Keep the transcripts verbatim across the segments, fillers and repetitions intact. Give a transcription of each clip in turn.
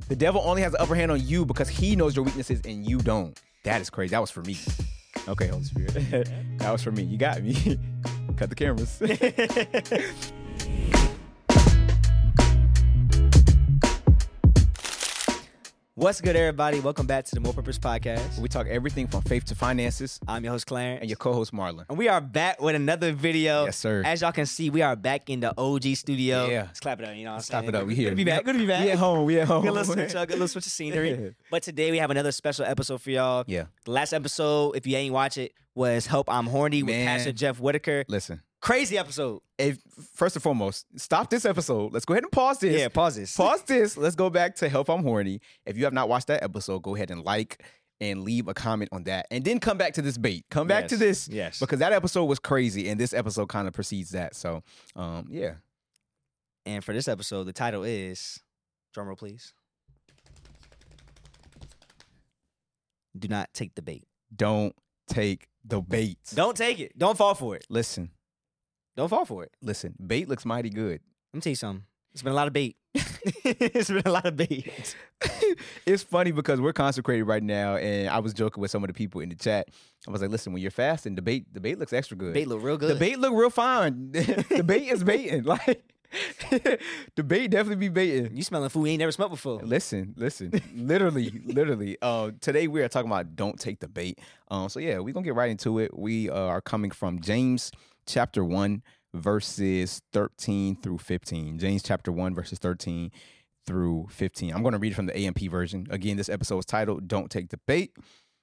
The devil only has the upper hand on you because he knows your weaknesses and you don't. That is crazy. That was for me. Okay, Holy Spirit. That was for me. You got me. Cut the cameras. What's good, everybody? Welcome back to the More Purpose Podcast. We talk everything from faith to finances. I'm your host, Clarence. And your co-host, Marlon. And we are back with another video. Yes, sir. As y'all can see, we are back in the O G studio. Yeah. Let's clap it up, you know what I'm Let's saying? clap it up. We here. Good to be back. Good to be back. We at home. We at home. Good little switch up. Good little switch of scenery. But today we have another special episode for y'all. Yeah. The last episode, if you ain't watch it, was Help I'm Horny with Man. Pastor Jeff Whitaker. Listen. Crazy episode. If, first and foremost, stop this episode. Let's go ahead and pause this. Yeah, pause this. Pause this. Let's go back to Help I'm Horny. If you have not watched that episode, go ahead and like and leave a comment on that. And then come back to this bait. Come back Yes. to this. Yes. Because that episode was crazy, and this episode kind of precedes that. So, um, yeah. And for this episode, the title is, drumroll please, Do Not Take the Bait. Don't take the bait. Don't take it. Don't fall for it. Listen. Don't fall for it. Listen. Bait looks mighty good. Let me tell you something. It's been a lot of bait. It's been a lot of bait. It's funny because we're consecrated right now, and I was joking with some of the people in the chat. I was like, listen, when you're fasting, the bait, the bait looks extra good. Bait look real good. The bait look real fine. The bait is baiting. Like, the bait definitely be baiting. You smelling food you ain't never smelled before. Listen, listen. literally, literally. Uh, today we are talking about don't take the bait. Um, so yeah, we're gonna get right into it. We uh, are coming from James chapter one, verses thirteen through fifteen. James chapter one, verses thirteen through fifteen. I'm gonna read it from the A M P version. Again, this episode is titled Don't Take the Bait.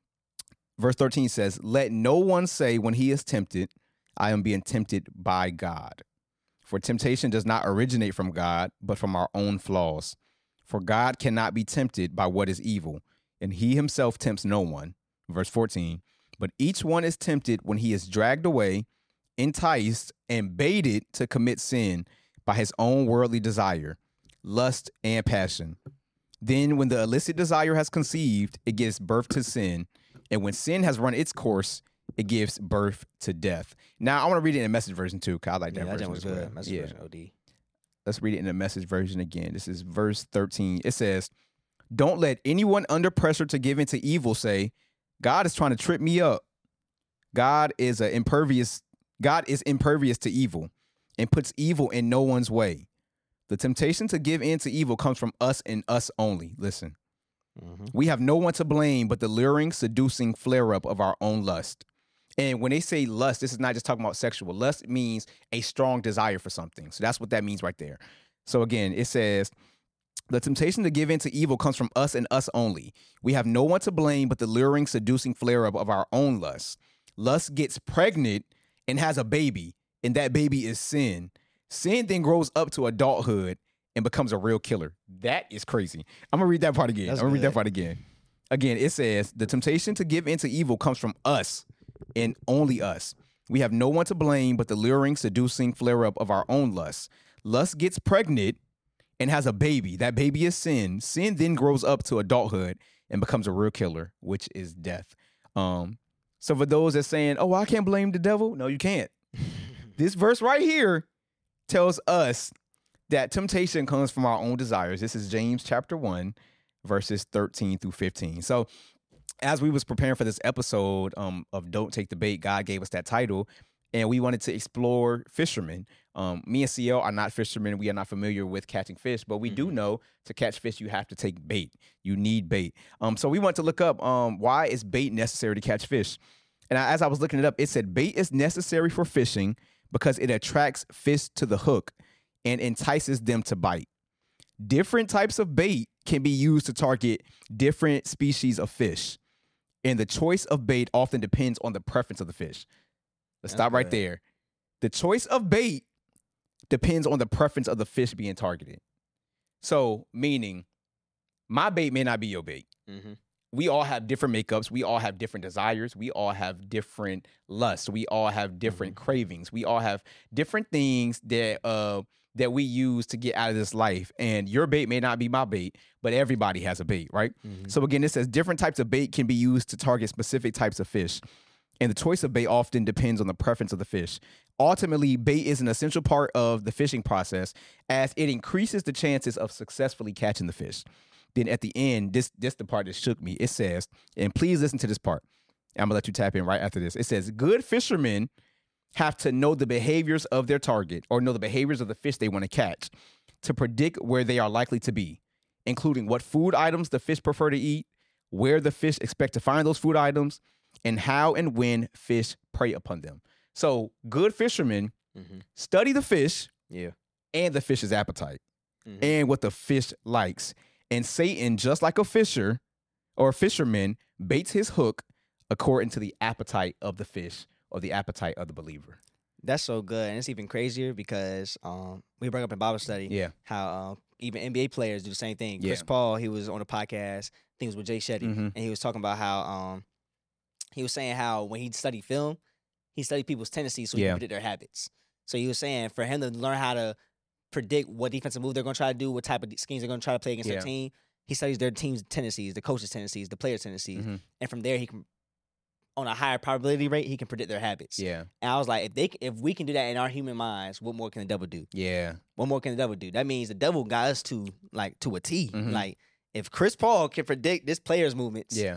Verse thirteen says, "Let no one say when he is tempted, I am being tempted by God. For temptation does not originate from God, but from our own flaws. For God cannot be tempted by what is evil, and he himself tempts no one." Verse fourteen, "But each one is tempted when he is dragged away, enticed, and baited to commit sin by his own worldly desire, lust, and passion. Then when the illicit desire has conceived, it gives birth to sin. And when sin has run its course, it gives birth to death." Now, I want to read it in a Message version, too, because I like that Yeah, that version was as well. good. Message Yeah. version O D. Let's read it in the Message version again. This is verse thirteen. It says, "Don't let anyone under pressure to give into evil say, 'God is trying to trip me up.' God is a impervious God is impervious to evil and puts evil in no one's way. The temptation to give in to evil comes from us and us only." Listen. Mm-hmm. "We have no one to blame but the luring, seducing flare-up of our own lust." And when they say lust, this is not just talking about sexual. Lust means a strong desire for something. So that's what that means right there. So again, it says, "The temptation to give in to evil comes from us and us only. We have no one to blame but the luring, seducing flare-up of our own lust. Lust gets pregnant and has a baby, and that baby is sin. Sin then grows up to adulthood and becomes a real killer." That is crazy. I'm going to read that part again. That's I'm going to read that good. part again. Again, it says, "The temptation to give in to evil comes from us and only us. We have no one to blame but the luring, seducing flare-up of our own lust. Lust gets pregnant and has a baby. That baby is sin. Sin then grows up to adulthood and becomes a real killer, which is death." Um, so for those that saying, "Oh, I can't blame the devil," no, you can't. This verse right here tells us that temptation comes from our own desires. This is James chapter one, verses thirteen through fifteen. So as we was preparing for this episode um, of Don't Take the Bait, God gave us that title, and we wanted to explore fishermen. Um, me and C L are not fishermen. We are not familiar with catching fish, but we mm-hmm. do know to catch fish, you have to take bait. You need bait. Um, so we want to look up um, why is bait necessary to catch fish? And I, as I was looking it up, it said bait is necessary for fishing because it attracts fish to the hook and entices them to bite. Different types of bait can be used to target different species of fish. And the choice of bait often depends on the preference of the fish. Let's That's stop right good. there. The choice of bait depends on the preference of the fish being targeted. So, meaning, my bait may not be your bait. Mm-hmm. We all have different makeups. We all have different desires. We all have different lusts. We all have different Mm-hmm. cravings. We all have different things that uh that we use to get out of this life. And your bait may not be my bait, but everybody has a bait, right? Mm-hmm. So again, it says different types of bait can be used to target specific types of fish. And the choice of bait often depends on the preference of the fish. Ultimately, bait is an essential part of the fishing process as it increases the chances of successfully catching the fish. Then at the end, this this the part that shook me. It says, and please listen to this part. I'm gonna let you tap in right after this. It says, good fishermen have to know the behaviors of their target or know the behaviors of the fish they want to catch to predict where they are likely to be, including what food items the fish prefer to eat, where the fish expect to find those food items, and how and when fish prey upon them. So good fishermen Mm-hmm. study the fish Yeah. and the fish's appetite Mm-hmm. and what the fish likes. And Satan, just like a fisher or a fisherman, baits his hook according to the appetite of the fish or the appetite of the believer. That's so good, and it's even crazier because um, we brought up in Bible study Yeah. how um, even N B A players do the same thing. Chris Yeah. Paul, he was on a podcast, I think it was with Jay Shetty, Mhm. and he was talking about how um, he was saying how when he studied film, he studied people's tendencies so he Yeah. could predict their habits. So he was saying for him to learn how to predict what defensive move they're going to try to do, what type of schemes they're going to try to play against Yeah. their team, he studies their team's tendencies, the coach's tendencies, the player's tendencies, Mhm. and from there he can, on a higher probability rate, he can predict their habits. Yeah. And I was like, if they c- if we can do that in our human minds, what more can the devil do? Yeah. What more can the devil do? That means the devil got us to like to a T. Mhm. Like if Chris Paul can predict this player's movements, Yeah.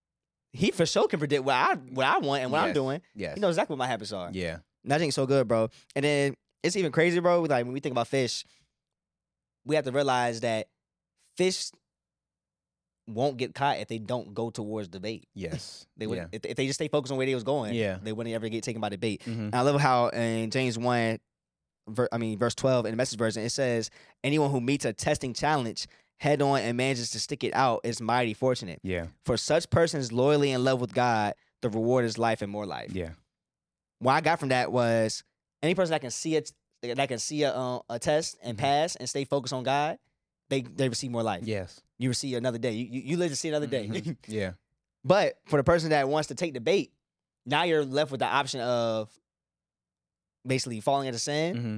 he for sure can predict what I what I want and what I'm Yes. doing. Yes. He knows exactly what my habits are. Yeah. And I think it's so good, bro. And then it's even crazy, bro. Like when we think about fish, we have to realize that fish won't get caught if they don't go towards the bait. Yes. They would Yeah. if, if they just stay focused on where they was going. Yeah. They wouldn't ever get taken by the bait. Mhm. And I love how in James one, ver, I mean verse twelve in the Message version, it says, "Anyone who meets a testing challenge head on and manages to stick it out is mighty fortunate. Yeah. For such persons loyally in love with God, the reward is life and more life." Yeah. What I got from that was any person that can see it, that can see a uh, a test and Mhm. pass and stay focused on God, they they receive more life. Yes. You receive another day. You you, you live to see another day. Mhm. Yeah. But for the person that wants to take the bait, now you're left with the option of basically falling into sin hmm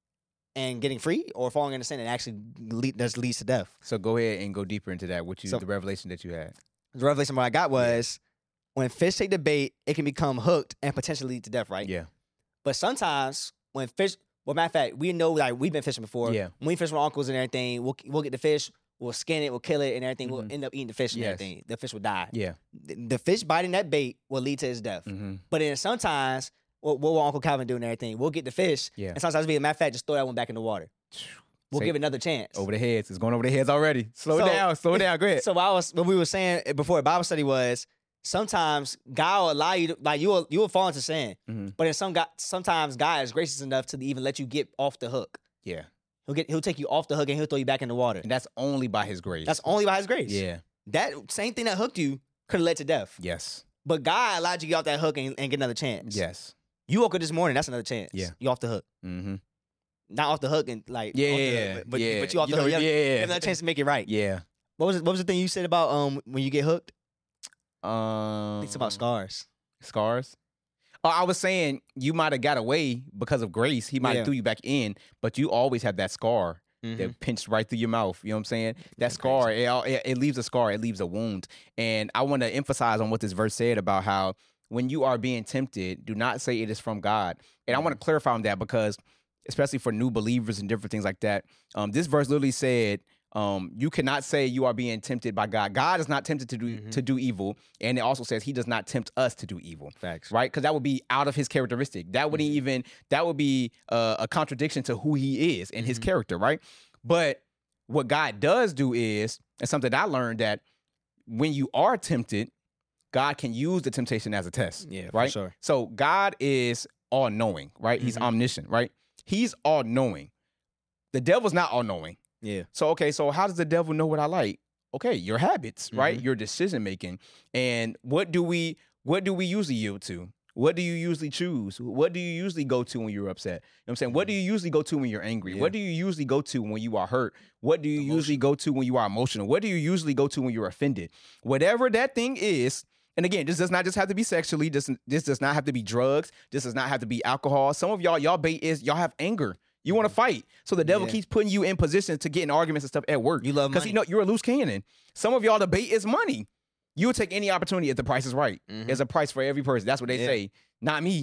and getting free, or falling into sin and actually lead, that leads to death. So go ahead and go deeper into that. What you So- the revelation that you had. The revelation what I got was when fish take the bait, it can become hooked and potentially lead to death, right? Yeah. But sometimes when fish, well, matter of fact, we know like we've been fishing before. Yeah. When we fish with uncles and everything, we'll we'll get the fish, we'll skin it, we'll kill it and everything. Mhm. We'll end up eating the fish and Yes. everything. The fish will die. Yeah. The, the fish biting that bait will lead to his death. hmm But then sometimes, what, what will Uncle Calvin do and everything? We'll get the fish, Yeah. and sometimes, be a matter of fact, just throw that one back in the water. We'll Say- give it another chance. Over the heads. It's going over the heads already. Slow So- down. Slow down. Go ahead. So what I was, what we were saying before Bible study was, sometimes God will allow you to, like you will you will fall into sin, Mhm. but in some God, sometimes God is gracious enough to even let you get off the hook. Yeah. He'll get he'll take you off the hook and he'll throw you back in the water. And that's only by his grace. That's only by His grace. Yeah. That same thing that hooked you could have led to death, Yes. but God allowed you to get off that hook and, and get another chance. Yes. You woke up this morning, that's another chance. Yeah. You off the hook. Mm-hmm. Not off the hook and like Yeah. off the Yeah. hook, but, yeah. but you off the know, hook. You have, you yeah. have another chance to make it right. Yeah. What was it, what was the thing you said about um when you get hooked? Um. I think it's about scars. Scars. Oh, I was saying you might have got away because of grace. He might have Yeah. threw you back in, but you always have that scar Mhm. that pinched right through your mouth. You know what I'm saying? That That's scar, it, all- it, it leaves a scar. It leaves a wound. And I want to emphasize on what this verse said about how when you are being tempted, do not say it is from God. And I want to clarify on that because, especially for new believers and different things like that, um, this verse literally said, um, you cannot say you are being tempted by God. God is not tempted to do Mhm. to do evil, and it also says He does not tempt us to do evil. Facts. Right, because that would be out of his characteristic. That wouldn't Mhm. even that would be uh, a contradiction to who he is and his Mhm. character, right? But what God does do is, and something that I learned, that when you are tempted, God can use the temptation as a test. Yeah, right. for sure. So God is all knowing, right? He's Mhm. omniscient, right? He's all knowing. The devil's not all knowing. Yeah. So okay, so how does the devil know what I like? Okay, your habits, right? Mhm. Your decision making. And what do we what do we usually yield to? What do you usually choose? What do you usually go to when you're upset? You know what I'm saying? What do you usually go to when you're angry? Yeah. What do you usually go to when you are hurt? What do you usually go to when you are emotional? What do you usually go to when you're offended? Whatever that thing is, and again, this does not just have to be sexually. This, this does not have to be drugs. This does not have to be alcohol. Some of y'all, y'all bait is y'all have anger. You want to fight. So the devil Yeah. keeps putting you in position to get in arguments and stuff at work. You love Because money. you know you're a loose cannon. Some of y'all, the bait is money. You will take any opportunity if the price is right. Mhm. There's a price for every person. That's what they Yeah. say. Not me.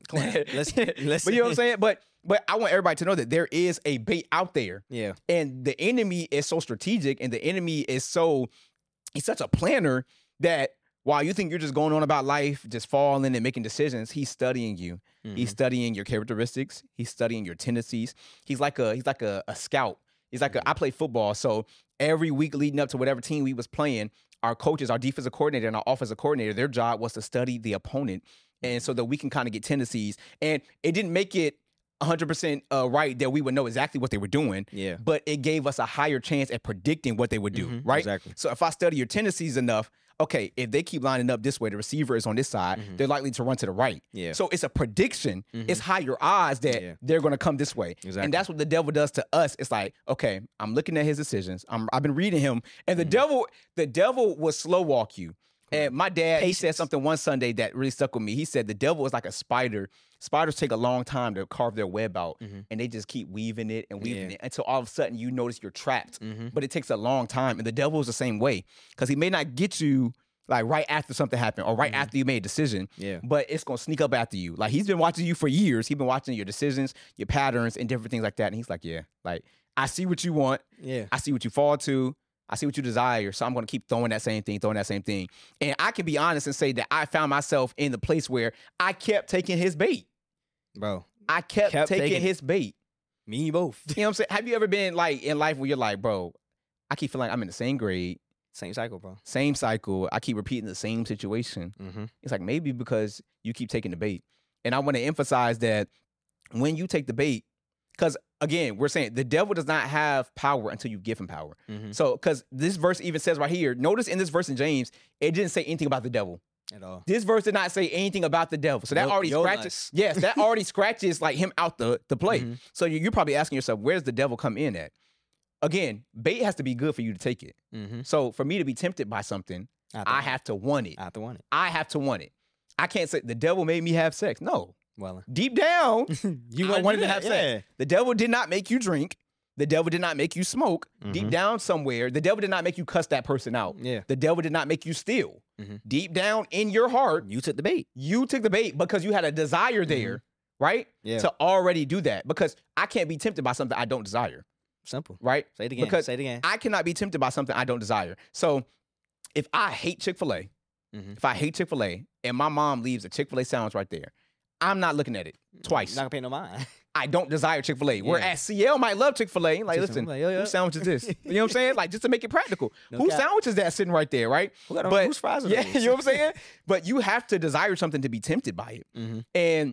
Come on, let's let's. But you know what I'm saying? But but I want everybody to know that there is a bait out there. Yeah. And the enemy is so strategic, and the enemy is so he's such a planner that while you think you're just going on about life, just falling and making decisions, he's studying you. Mm-hmm. He's studying your characteristics. He's studying your tendencies. He's like a he's like a, a scout. He's like a, I play football, so every week leading up to whatever team we was playing, our coaches, our defensive coordinator, and our offensive coordinator, their job was to study the opponent, and so that we can kind of get tendencies. And it didn't make it one hundred percent uh, right that we would know exactly what they were doing. Yeah. But it gave us a higher chance at predicting what they would do, Mhm, right? exactly. So if I study your tendencies enough, okay, if they keep lining up this way, the receiver is on this side, Mhm. they're likely to run to the right. Yeah. So it's a prediction. Mhm. It's higher odds that Yeah. they're going to come this way. Exactly. And that's what the devil does to us. It's like, okay, I'm looking at his decisions. I'm, I've been reading him. And the Mhm. devil, the devil will slow walk you. And my dad, he said Patience. something one Sunday that really stuck with me. He said the devil is like a spider. Spiders take a long time to carve their web out, Mhm. and they just keep weaving it and weaving Yeah. it until all of a sudden you notice you're trapped. Mhm. But it takes a long time, and the devil is the same way because he may not get you like right after something happened or right Mhm. after you made a decision, Yeah. but it's gonna sneak up after you. Like he's been watching you for years. He's been watching your decisions, your patterns, and different things like that. And he's like, yeah, like I see what you want. Yeah. I see what you fall to. I see what you desire. So I'm going to keep throwing that same thing, throwing that same thing. And I can be honest and say that I found myself in the place where I kept taking his bait. Bro. I kept, Kept taking, taking it. his bait. Me and you both. You know what I'm saying? Have you ever been like in life where you're like, bro, I keep feeling like I'm in the same grade, Same cycle, bro. same cycle. I keep repeating the same situation. Mm-hmm. It's like maybe because you keep taking the bait. And I want to emphasize that when you take the bait, because again, we're saying the devil does not have power until you give him power. Mm-hmm. So, because this verse even says right here, notice in this verse in James, it didn't say anything about the devil. At all. This verse did not say anything about the devil. So that Yo- already yo scratches. nuts. Yes, that already scratches like him out the, the play. Mhm. So you, you're probably asking yourself, where's the devil come in at? Again, bait has to be good for you to take it. Mm-hmm. So for me to be tempted by something, I have to want it. I have to want it. I have to want it. I can't say the devil made me have sex. No. Well, Deep down, you I wanna wanted do to that, have sex. The devil did not make you drink. The devil did not make you smoke. Deep Mhm. down somewhere, the devil did not make you cuss that person out. Yeah. The devil did not make you steal. Mhm. Deep down in your heart, You took the bait. you took the bait because you had a desire there, right? Yeah. To already do that. Because I can't be tempted by something I don't desire, Simple. right? Say it again. Because Say it again. I cannot be tempted by something I don't desire. So if I hate Chick-fil-A, Mhm. if I hate Chick-fil-A and my mom leaves a Chick-fil-A sandwich right there, I'm not looking at it twice. Not gonna pay no mind. I don't desire Chick-fil-A. Yeah. Whereas C L might love Chick-fil-A. Like, listen, Like, yo, yo. whose sandwich is this? You know what I'm saying? Like, just to make it practical. No Whose cap. sandwich is that sitting right there, right? Who got But- whose fries are Yeah, those? you know what I'm saying? But you have to desire something to be tempted by it. Mhm. And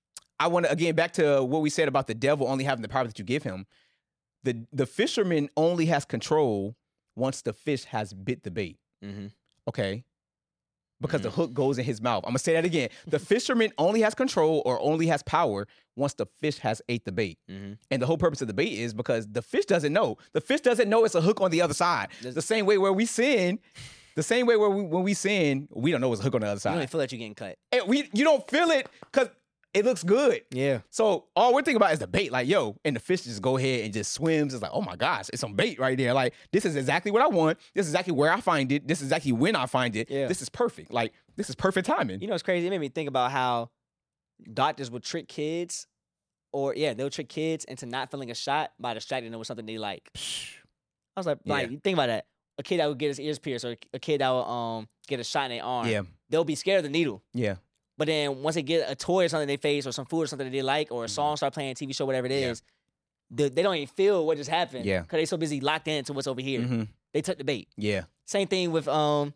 I want to, again, back to what we said about the devil only having the power that you give him. The, the fisherman only has control once the fish has bit the bait, Mhm. okay? Because Mhm. the hook goes in his mouth. I'm going to say that again. The fisherman only has control or only has power once the fish has ate the bait. Mhm. And the whole purpose of the bait is because the fish doesn't know. The fish doesn't know it's a hook on the other side. There's- The same way where we sin, the same way where we, when we sin, we don't know it's a hook on the other You don't even side. feel like you're getting cut. And we you don't feel it because it looks good. Yeah. So all we're thinking about is the bait. Like, yo, and the fish just go ahead and just swims. It's like, oh my gosh, it's some bait right there. Like, this is exactly what I want. This is exactly where I find it. This is exactly when I find it. Yeah. This is perfect. Like, this is perfect timing. You know, it's crazy. It made me think about how doctors would trick kids, or yeah, they'll trick kids into not feeling a shot by distracting them with something they like. I was like, like, Yeah. think about that. A kid that would get his ears pierced, or a kid that would um get a shot in their arm. Yeah. They'll be scared of the needle. Yeah. But then once they get a toy or something in their face, or some food or something that they like, or a song start playing, T V show, whatever it Yeah. is, they, they don't even feel what just happened. Yeah. Because they so busy locked into what's over here. Mhm. They took the bait. Yeah. Same thing with um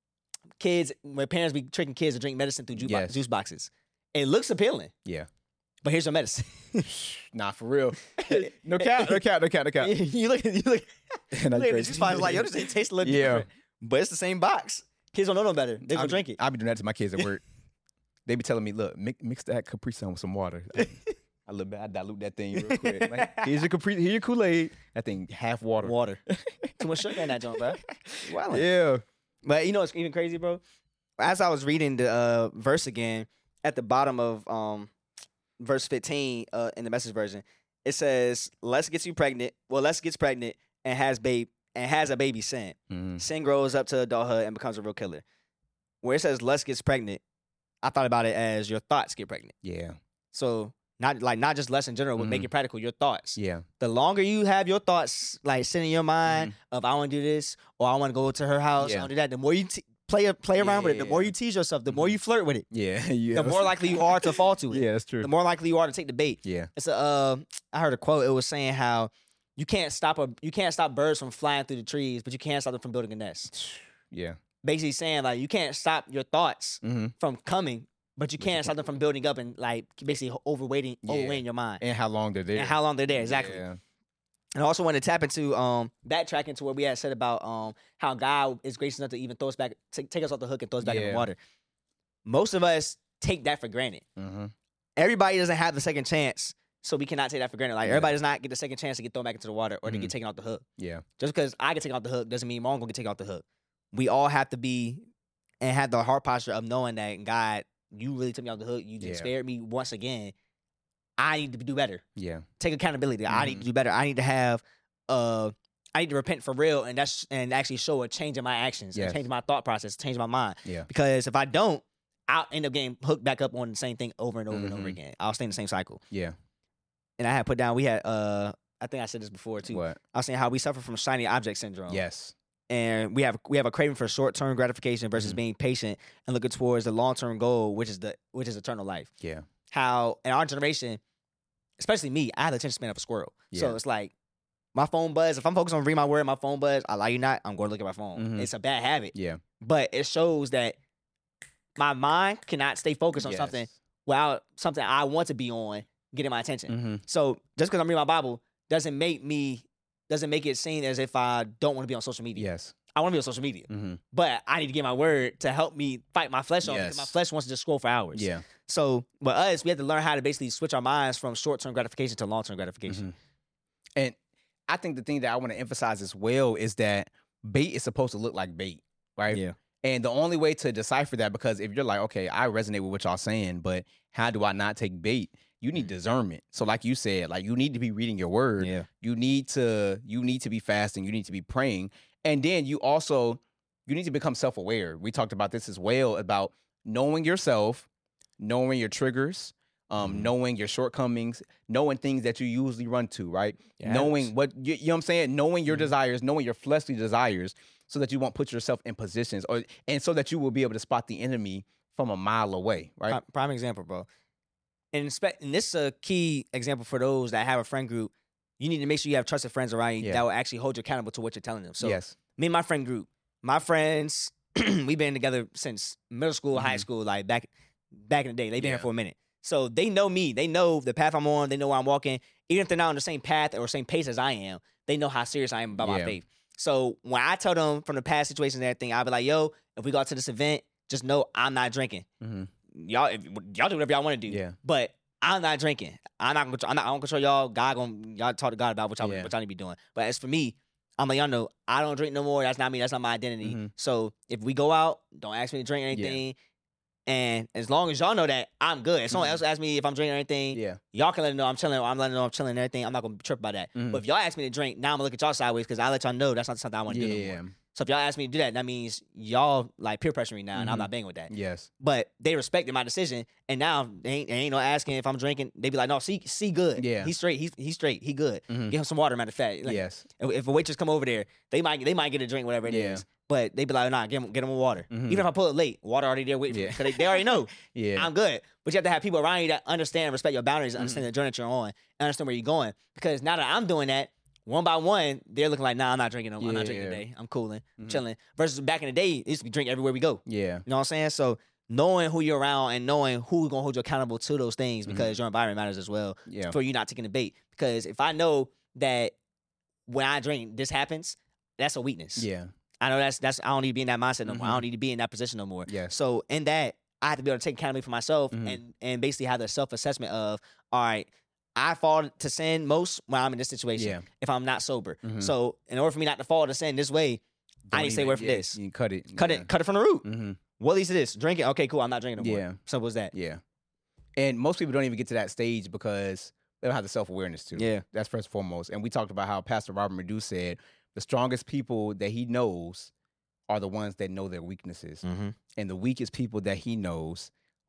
kids, when parents be tricking kids to drink medicine through juice, Yes. box, juice boxes. It looks appealing, Yeah. but here's your medicine. Nah, for real. No cap, no cap, no cap, no cap. you look at you look, And look at the juice box like, yo, this ain't taste a little Yeah. different. But it's the same box. Kids don't know no better. They gonna I- drink it. I be doing that to my kids at work. They be telling me, look, mix, mix that Capri Sun with some water. I, I look bad, I dilute that thing real quick. Like, here's your Capri, here's your Kool-Aid. That thing half water. Water. Too much sugar in that joint, bro. Wow. Yeah. But you know what's even crazy, bro? As I was reading the uh, verse again, at the bottom of um, verse fifteen uh, in the Message version, it says, "Les gets you pregnant. Well, Les gets pregnant and has babe and has a baby. Sin. Mhm. Sin grows up to adulthood and becomes a real killer." Where it says Les gets pregnant, I thought about it as your thoughts get pregnant. Yeah. So not like not just less in general, but make Mhm. it practical. Your thoughts. Yeah. The longer you have your thoughts like sitting in your mind of I want to do this or I want to go to her house, I Yeah. want to do that. The more you te- play play around with it, the more Yeah. you tease yourself, the more Mhm. you flirt with it, Yeah. yeah. the more likely you are to fall to it. Yeah, that's true. The more likely you are to take the bait. Yeah. It's a. Uh, I heard a quote. It was saying how you can't stop a you can't stop birds from flying through the trees, but you can't stop them from building a nest. Yeah. Basically saying like you can't stop your thoughts Mm-hmm. from coming, but you But you can't stop them from building up and like basically overweighting Yeah. overweighting your mind. And how long they're there. And how long they're there, exactly. Yeah. And I also want to tap into um backtrack into what we had said about um how God is gracious enough to even throw us back, take, take us off the hook and throw us back in Yeah. the water. Most of us take that for granted. Mm-hmm. Everybody doesn't have the second chance, so we cannot take that for granted. Like Yeah. everybody does not get the second chance to get thrown back into the water or to Mhm. get taken off the hook. Yeah. Just because I get taken off the hook doesn't mean Marlon gonna get taken off the hook. We all have to be and have the heart posture of knowing that God, you really took me off the hook. You just Yeah. spared me once again. I need to do better. Yeah. Take accountability. I need Mhm. to do better. I need to have uh I need to repent for real and that's and actually show a change in my actions, Yes. a change in my thought process, change my mind. Yeah. Because if I don't, I'll end up getting hooked back up on the same thing over and over and over Mhm. again. I'll stay in the same cycle. Yeah. And I had put down we had uh I think I said this before too. What? I was saying how we suffer from shiny object syndrome. Yes. And we have we have a craving for short term gratification versus Mhm. being patient and looking towards the long term goal, which is the which is eternal life. Yeah. How in our generation, especially me, I have the attention span of a squirrel. So Yeah. it's like my phone buzz. If I'm focused on reading my word, my phone buzz. I lie you not, I'm going to look at my phone. Mhm. It's a bad habit, Yeah. but it shows that my mind cannot stay focused on Yes. something without something I want to be on getting my attention. Mm-hmm. So just because I'm reading my Bible doesn't make me doesn't make it seem as if I don't want to be on social media. Yes. I want to be on social media, Mm-hmm. but I need to get my word to help me fight my flesh on because my Yes. flesh wants to just scroll for hours. Yeah. So with us, we have to learn how to basically switch our minds from short term gratification to long term gratification. Mhm. And I think the thing that I want to emphasize as well is that bait is supposed to look like bait, right? Yeah. And the only way to decipher that, because if you're like, okay, I resonate with what y'all saying, but how do I not take bait? You need discernment. So like you said, like you need to be reading your word. Yeah. You need to you need to be fasting. You need to be praying. And then you also you need to become self-aware. We talked about this as well, about knowing yourself, knowing your triggers, um, Mhm. knowing your shortcomings, knowing things that you usually run to, right? Yes. Knowing what you, you know what I'm saying, knowing your Mhm. desires, knowing your fleshly desires, so that you won't put yourself in positions, or and so that you will be able to spot the enemy from a mile away, right? Prime, prime example, bro. And, spe- and this is a key example for those that have a friend group. You need to make sure you have trusted friends around you Yeah. that will actually hold you accountable to what you're telling them. So yes. me and my friend group, my friends, we've been together since middle school, high Mhm. school, like back back in the day. They've been Yeah. here for a minute. So they know me. They know the path I'm on. They know where I'm walking. Even if they're not on the same path or same pace as I am, they know how serious I am about my Yeah. faith. So when I tell them from the past situations and everything, I'll be like, yo, if we go out to this event, just know I'm not drinking. Mm-hmm. Y'all, if, y'all do whatever y'all want to do. Yeah. But I'm not drinking. I'm not. Control, I'm not. I don't control y'all. God gonna y'all talk to God about what y'all Yeah. what y'all need to be doing. But as for me, I'm like y'all know I don't drink no more. That's not me. That's not my identity. Mhm. So if we go out, don't ask me to drink anything. And as long as y'all know that, I'm good. If someone Mhm. else asks me if I'm drinking anything, Yeah. y'all can let them know I'm chilling. Or I'm letting them know I'm chilling and everything. I'm not gonna trip about that. Mhm. But if y'all ask me to drink, now I'm gonna look at y'all sideways because I let y'all know that's not something I want to do no Yeah. more. So if y'all ask me to do that, that means y'all like peer pressuring me now, and I'm Mhm. not banging with that. Yes. But they respected my decision, and now they ain't, they ain't no asking if I'm drinking. They be like, "No, see, see, good. Yeah. he's straight. He's he's straight. He good. Mhm. Give him some water, matter of fact. Like, Yes. if, if a waitress come over there, they might they might get a drink, whatever it is. Yeah. But they be like, "Nah, get him get him a water. Mhm. Even if I pull it late, water already there waiting for Yeah. me. 'Cause they, they already know Yeah. I'm good. But you have to have people around you that understand and respect your boundaries, Mm-hmm. understand the journey that you're on, and understand where you're going. Because now that I'm doing that, one by one, they're looking like, "Nah, I'm not drinking. No, I'm not drinking Yeah. today. I'm cooling, I'm Mhm. chilling." Versus back in the day, it used to be drink everywhere we go. Yeah. You know what I'm saying? So knowing who you're around and knowing who's gonna hold you accountable to those things because your environment matters as well Mm-hmm. Yeah. for you not taking the bait. Because if I know that when I drink, this happens, that's a weakness. Yeah. I know that's that's I don't need to be in that mindset no more. I Mhm. don't need to be in that position no more. Yes. So in that, I have to be able to take accountability for myself Mhm. and and basically have the self assessment of, all right, I fall to sin most when I'm in this situation. Yeah. If I'm not sober. Mhm. So in order for me not to fall to sin this way, I Don't need to stay even- away from yeah, this. You cut it. Cut yeah. it, cut it from the root. Mm-hmm. What leads to this? Drink it. Okay, cool. I'm not drinking no more. Yeah. Simple as that. Yeah. And most people don't even get to that stage because they don't have the self awareness to. Yeah. That's first and foremost. And we talked about how Pastor Robert Madu said the strongest people that he knows are the ones that know their weaknesses. Mm-hmm. And the weakest people that he knows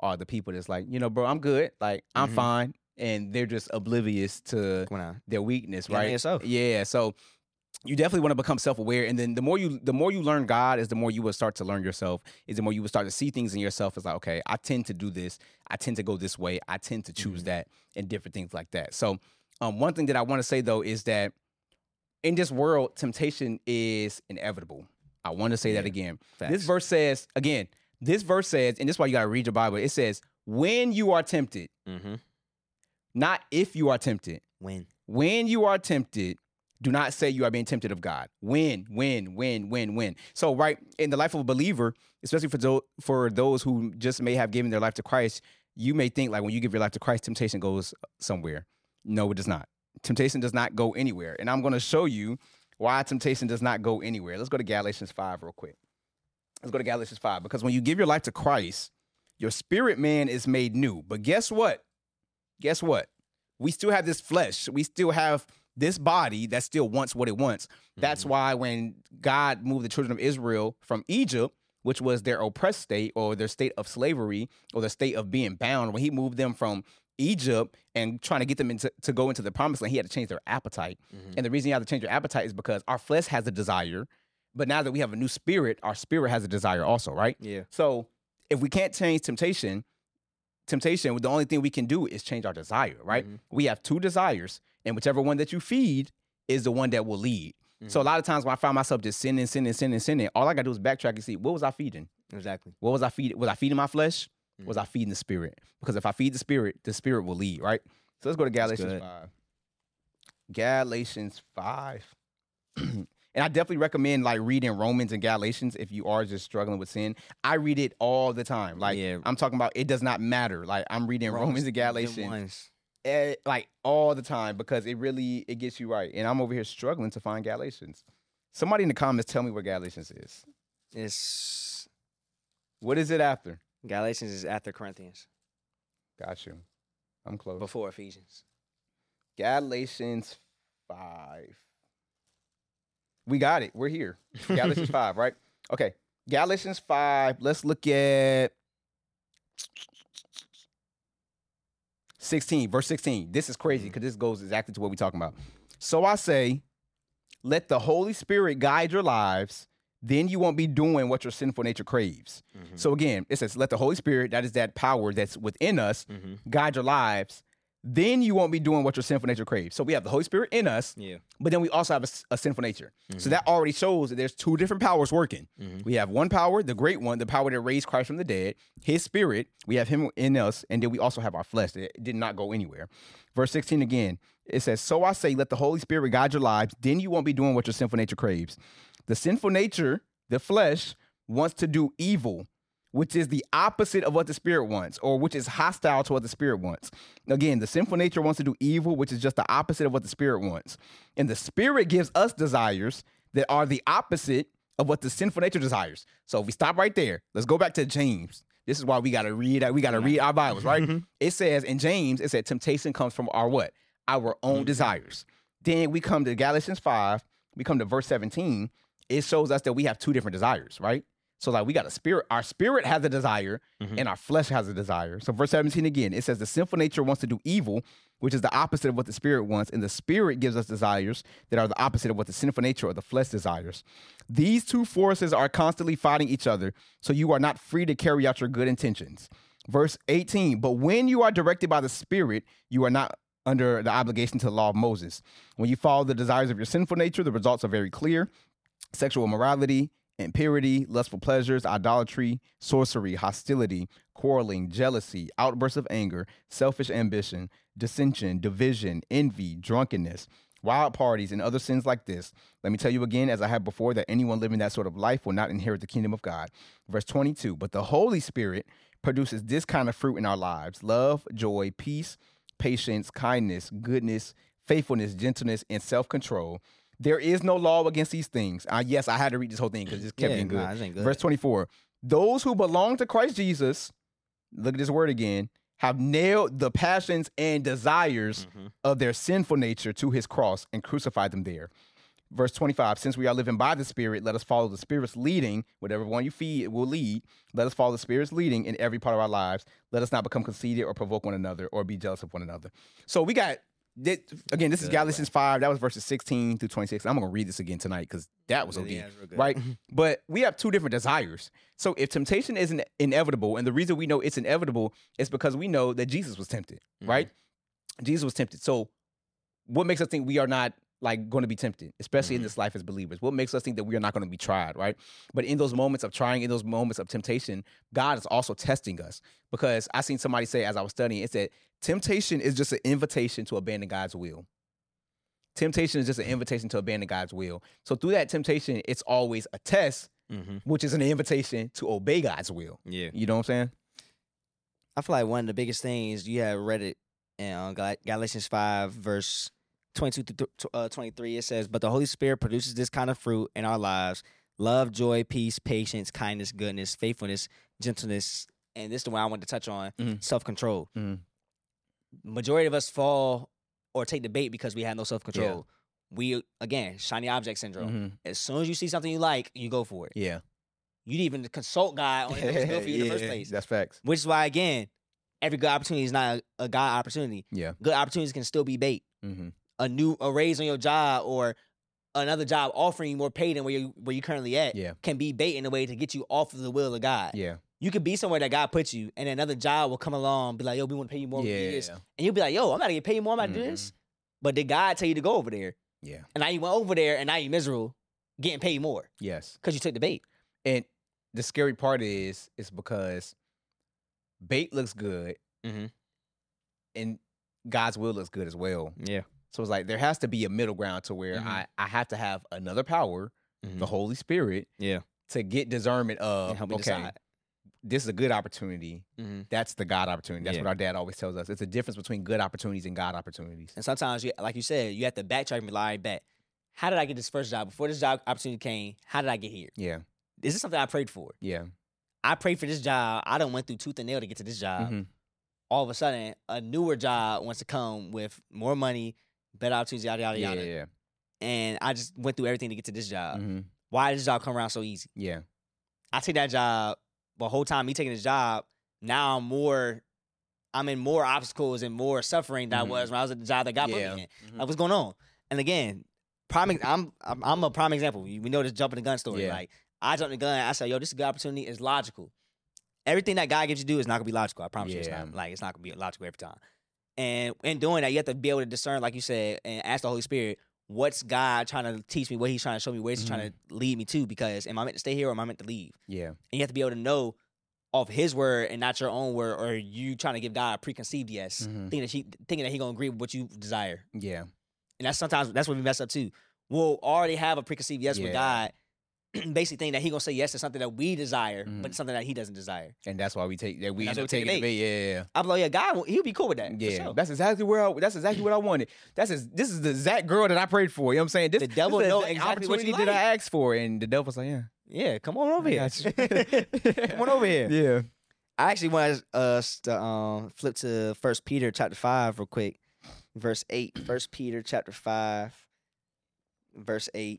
are the people that's like, you know, bro, I'm good. Like, I'm Mhm. fine. And they're just oblivious to Come on. their weakness, Yeah, right? yourself. Yeah. So you definitely want to become self-aware. And then the more you the more you learn God is the more you will start to learn yourself, is the more you will start to see things in yourself as like, okay, I tend to do this. I tend to go this way. I tend to choose Mhm. that, and different things like that. So um, one thing that I want to say though is that in this world, temptation is inevitable. I want to say that Yeah. again. Facts. This verse says, again, this verse says, and this is why you got to read your Bible. It says, when you are tempted, Mm-hmm. not if you are tempted. When. When you are tempted, do not say you are being tempted of God. When, when, when, when, when. So, right, in the life of a believer, especially for those, for those who just may have given their life to Christ, you may think like when you give your life to Christ, temptation goes somewhere. No, it does not. Temptation does not go anywhere. And I'm going to show you why temptation does not go anywhere. Let's go to Galatians five real quick. Let's go to Galatians five, because when you give your life to Christ, your spirit man is made new. But guess what? Guess what? We still have this flesh. We still have this body that still wants what it wants. That's Mhm. why when God moved the children of Israel from Egypt, which was their oppressed state or their state of slavery or their state of being bound, when he moved them from Egypt and trying to get them into to go into the promised land, he had to change their appetite. Mhm. And the reason you have to change your appetite is because our flesh has a desire, but now that we have a new spirit, our spirit has a desire also, right? Yeah. So if we can't change temptation, temptation, the only thing we can do is change our desire, right? Mhm. We have two desires, and whichever one that you feed is the one that will lead. So a lot of times when I find myself just sinning, sinning, sinning, sinning, all I gotta do is backtrack and see, what was I feeding? Exactly. What was I feeding? Was I feeding my flesh? Was Mhm. I feeding the spirit? Because if I feed the spirit, the spirit will lead, right? So let's go to Galatians good. five. Galatians five. And I definitely recommend like reading Romans and Galatians if you are just struggling with sin. I read it all the time. Like Yeah. I'm talking about, it does not matter. Like I'm reading Romans, and them Galatians ones. eh, like all the time because it really it gets you right. And I'm over here struggling to find Galatians. Somebody in the comments tell me where Galatians is. It's What is it after? Galatians is after Corinthians, Got you. I'm close. before Ephesians. Galatians five. We got it. We're here. Galatians five, right? Okay. Galatians five. Let's look at sixteen, verse sixteen. This is crazy because this goes exactly to what we're talking about. So I say, let the Holy Spirit guide your lives, then you won't be doing what your sinful nature craves. Mhm. So again, it says, let the Holy Spirit, that is that power that's within us, Mhm. guide your lives, then you won't be doing what your sinful nature craves. So we have the Holy Spirit in us, Yeah. but then we also have a, s- a sinful nature. So Mhm. that already shows that there's two different powers working. Mhm. We have one power, the great one, the power that raised Christ from the dead, his spirit, we have him in us, and then we also have our flesh that did not go anywhere. Verse sixteen again, it says, so I say, let the Holy Spirit guide your lives, then you won't be doing what your sinful nature craves. The sinful nature, the flesh, wants to do evil, which is the opposite of what the spirit wants, or which is hostile to what the spirit wants. Again, the sinful nature wants to do evil, which is just the opposite of what the spirit wants. And the spirit gives us desires that are the opposite of what the sinful nature desires. So if we stop right there, let's go back to James. This is why we gotta read we gotta read our Bibles, right? It says in James, it said temptation comes from our what? Our own Mhm. desires. Then we come to Galatians five, we come to verse seventeen. It shows us that we have two different desires, right? So like we got a spirit, our spirit has a desire Mhm. and our flesh has a desire. So verse seventeen again, it says the sinful nature wants to do evil, which is the opposite of what the spirit wants, and the spirit gives us desires that are the opposite of what the sinful nature or the flesh desires. These two forces are constantly fighting each other, so you are not free to carry out your good intentions. Verse eighteen, but when you are directed by the spirit, you are not under the obligation to the law of Moses. When you follow the desires of your sinful nature, the results are very clear. Sexual immorality, impurity, lustful pleasures, idolatry, sorcery, hostility, quarreling, jealousy, outbursts of anger, selfish ambition, dissension, division, envy, drunkenness, wild parties, and other sins like this. Let me tell you again, as I have before, that anyone living that sort of life will not inherit the kingdom of God. Verse twenty-two, but the Holy Spirit produces this kind of fruit in our lives: love, joy, peace, patience, kindness, goodness, faithfulness, gentleness, and self-control. There is no law against these things. Uh, yes, I had to read this whole thing because it just kept Yeah, getting good. nah, this ain't good. Verse twenty-four. Those who belong to Christ Jesus, look at this word again, have nailed the passions and desires Mhm. of their sinful nature to his cross and crucified them there. Verse twenty-five, since we are living by the Spirit, let us follow the Spirit's leading. Whatever one you feed will lead. Let us follow the Spirit's leading in every part of our lives. Let us not become conceited or provoke one another or be jealous of one another. So we got, again, this is Good, Galatians five. That was verses sixteen through twenty-six. I'm going to read this again tonight because that was Really, O D, yeah, real good. right? But we have two different desires. So if temptation is ine- inevitable, and the reason we know it's inevitable is because we know that Jesus was tempted, Mhm. right? Jesus was tempted. So what makes us think we are not like going to be tempted, especially in Mhm. this life as believers? What makes us think that we are not going to be tried, right? But in those moments of trying, in those moments of temptation, God is also testing us. Because I seen somebody say as I was studying, it said, temptation is just an invitation to abandon God's will. Temptation is just an invitation to abandon God's will. So through that temptation, it's always a test, Mm-hmm. which is an invitation to obey God's will. Yeah. You know what I'm saying? I feel like one of the biggest things you have read it in uh, Gal- Galatians five, verse twenty-two to th- uh, twenty-three. It says, but the Holy Spirit produces this kind of fruit in our lives: love, joy, peace, patience, kindness, goodness, faithfulness, gentleness. And this is the one I wanted to touch on, Mhm. self-control. Mhm. Majority of us fall or take the bait because we have no self-control. We, again, shiny object syndrome. Mhm. As soon as you see something you like, you go for it. Yeah. You didn't even consult God on if it was good for you in the first Yeah, place. That's facts. Which is why, again, every good opportunity is not a, a God opportunity. Yeah. Good opportunities can still be bait. Mm-hmm. A new a raise on your job or another job offering you more pay than where you where you currently at Yeah. can be bait in a way to get you off of the will of God. Yeah. You could be somewhere that God puts you, and another job will come along, be like, "Yo, we want to pay you more." Yeah. For this. And you'll be like, "Yo, I'm about to get paid more. I'm about to do this." But did God tell you to go over there? Yeah. And now you went over there, and now you're miserable, getting paid more Yes. because you took the bait. And the scary part is, is because bait looks good Mm-hmm. and God's will looks good as well. Yeah. So it's like there has to be a middle ground to where Mhm. I, I have to have another power, the Holy Spirit, Yeah. to get discernment of, And help me okay, decide. this is a good opportunity. Mm-hmm. That's the God opportunity. That's Yeah. what our dad always tells us. It's a difference between good opportunities and God opportunities. And sometimes, you, like you said, you have to backtrack and be like, all right, bet. How did I get this first job? Before this job opportunity came, how did I get here? Yeah. Is this something I prayed for? Yeah. I prayed for this job. I done went through tooth and nail to get to this job. Mhm. All of a sudden, a newer job wants to come with more money, better opportunities, yada, yada, Yeah. yada. Yeah. And I just went through everything to get to this job. Mhm. Why did this job come around so easy? Yeah. I take that job, the whole time me taking this job, now I'm more, I'm in more obstacles and more suffering than Mhm. I was when I was at the job that God Yeah. put me in. Mhm. Like, what's going on? And again, prime, ex- I'm, I'm I'm a prime example. We know this jumping the gun story. Yeah. Like, I jumped the gun. I said, yo, this is a good opportunity. It's logical. Everything that God gives you to do is not gonna be logical. I promise you, it's Yeah. not. Like, it's not gonna be logical every time. And in doing that, you have to be able to discern, like you said, and ask the Holy Spirit, what's God trying to teach me? What He's trying to show me? Where's He trying Mm-hmm. to lead me to? Because am I meant to stay here or am I meant to leave? Yeah. And you have to be able to know off His word and not your own word, or you trying to give God a preconceived yes, Mhm. thinking that He thinking that He gonna agree with what you desire. Yeah. And that's sometimes that's where we mess up too. We'll already have a preconceived yes with Yeah. God, basically thinking that He gonna say yes to something that we desire, Mhm. but something that He doesn't desire. And that's why we take that we That's end why up we take taking the the bait. Yeah. Yeah. I'm like, yeah, God, He'll be cool with that. Yeah, for sure. that's exactly where I, that's exactly what I wanted. That's his, this is the exact girl that I prayed for. You know what I'm saying? This, The devil this is know the exactly what you opportunity that like. I asked for, and the devil's like, yeah, Yeah, come on over I here. got you. Come on over here. Yeah, I actually want us to um, flip to First Peter chapter five real quick, verse eight. First Peter chapter five, verse eight.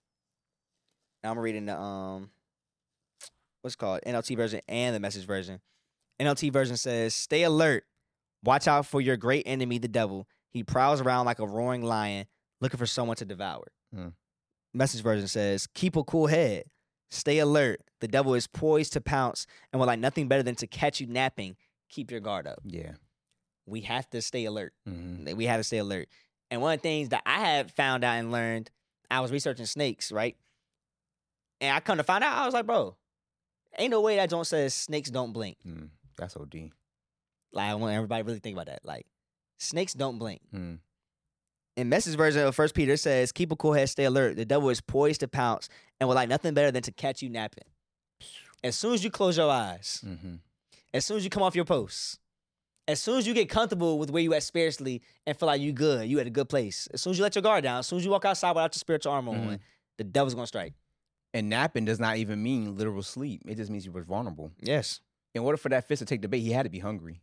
Now I'm reading the um, what's it called N L T version and the Message version. N L T version says, "Stay alert, watch out for your great enemy, the devil. He prowls around like a roaring lion, looking for someone to devour." Hmm. Message version says, "Keep a cool head. Stay alert. The devil is poised to pounce and would like nothing better than to catch you napping. Keep your guard up." yeah. We have to stay alert. Mm-hmm. We have to stay alert. And one of the things that I had found out and learned, I was researching snakes, right? And I come to find out, I was like, bro, ain't no way that joint says snakes don't blink. Mm, that's O D. Like, I want everybody to really think about that. Like, snakes don't blink. Mm. In Message version of First Peter, it says, "Keep a cool head, stay alert. The devil is poised to pounce and would like nothing better than to catch you napping." As soon as you close your eyes, Mm-hmm. as soon as you come off your posts, as soon as you get comfortable with where you at spiritually and feel like you good, you at a good place, as soon as you let your guard down, as soon as you walk outside without your spiritual armor Mhm. on, the devil's gonna strike. And napping does not even mean literal sleep. It just means you were vulnerable. Yes. In order for that fish to take the bait, he had to be hungry.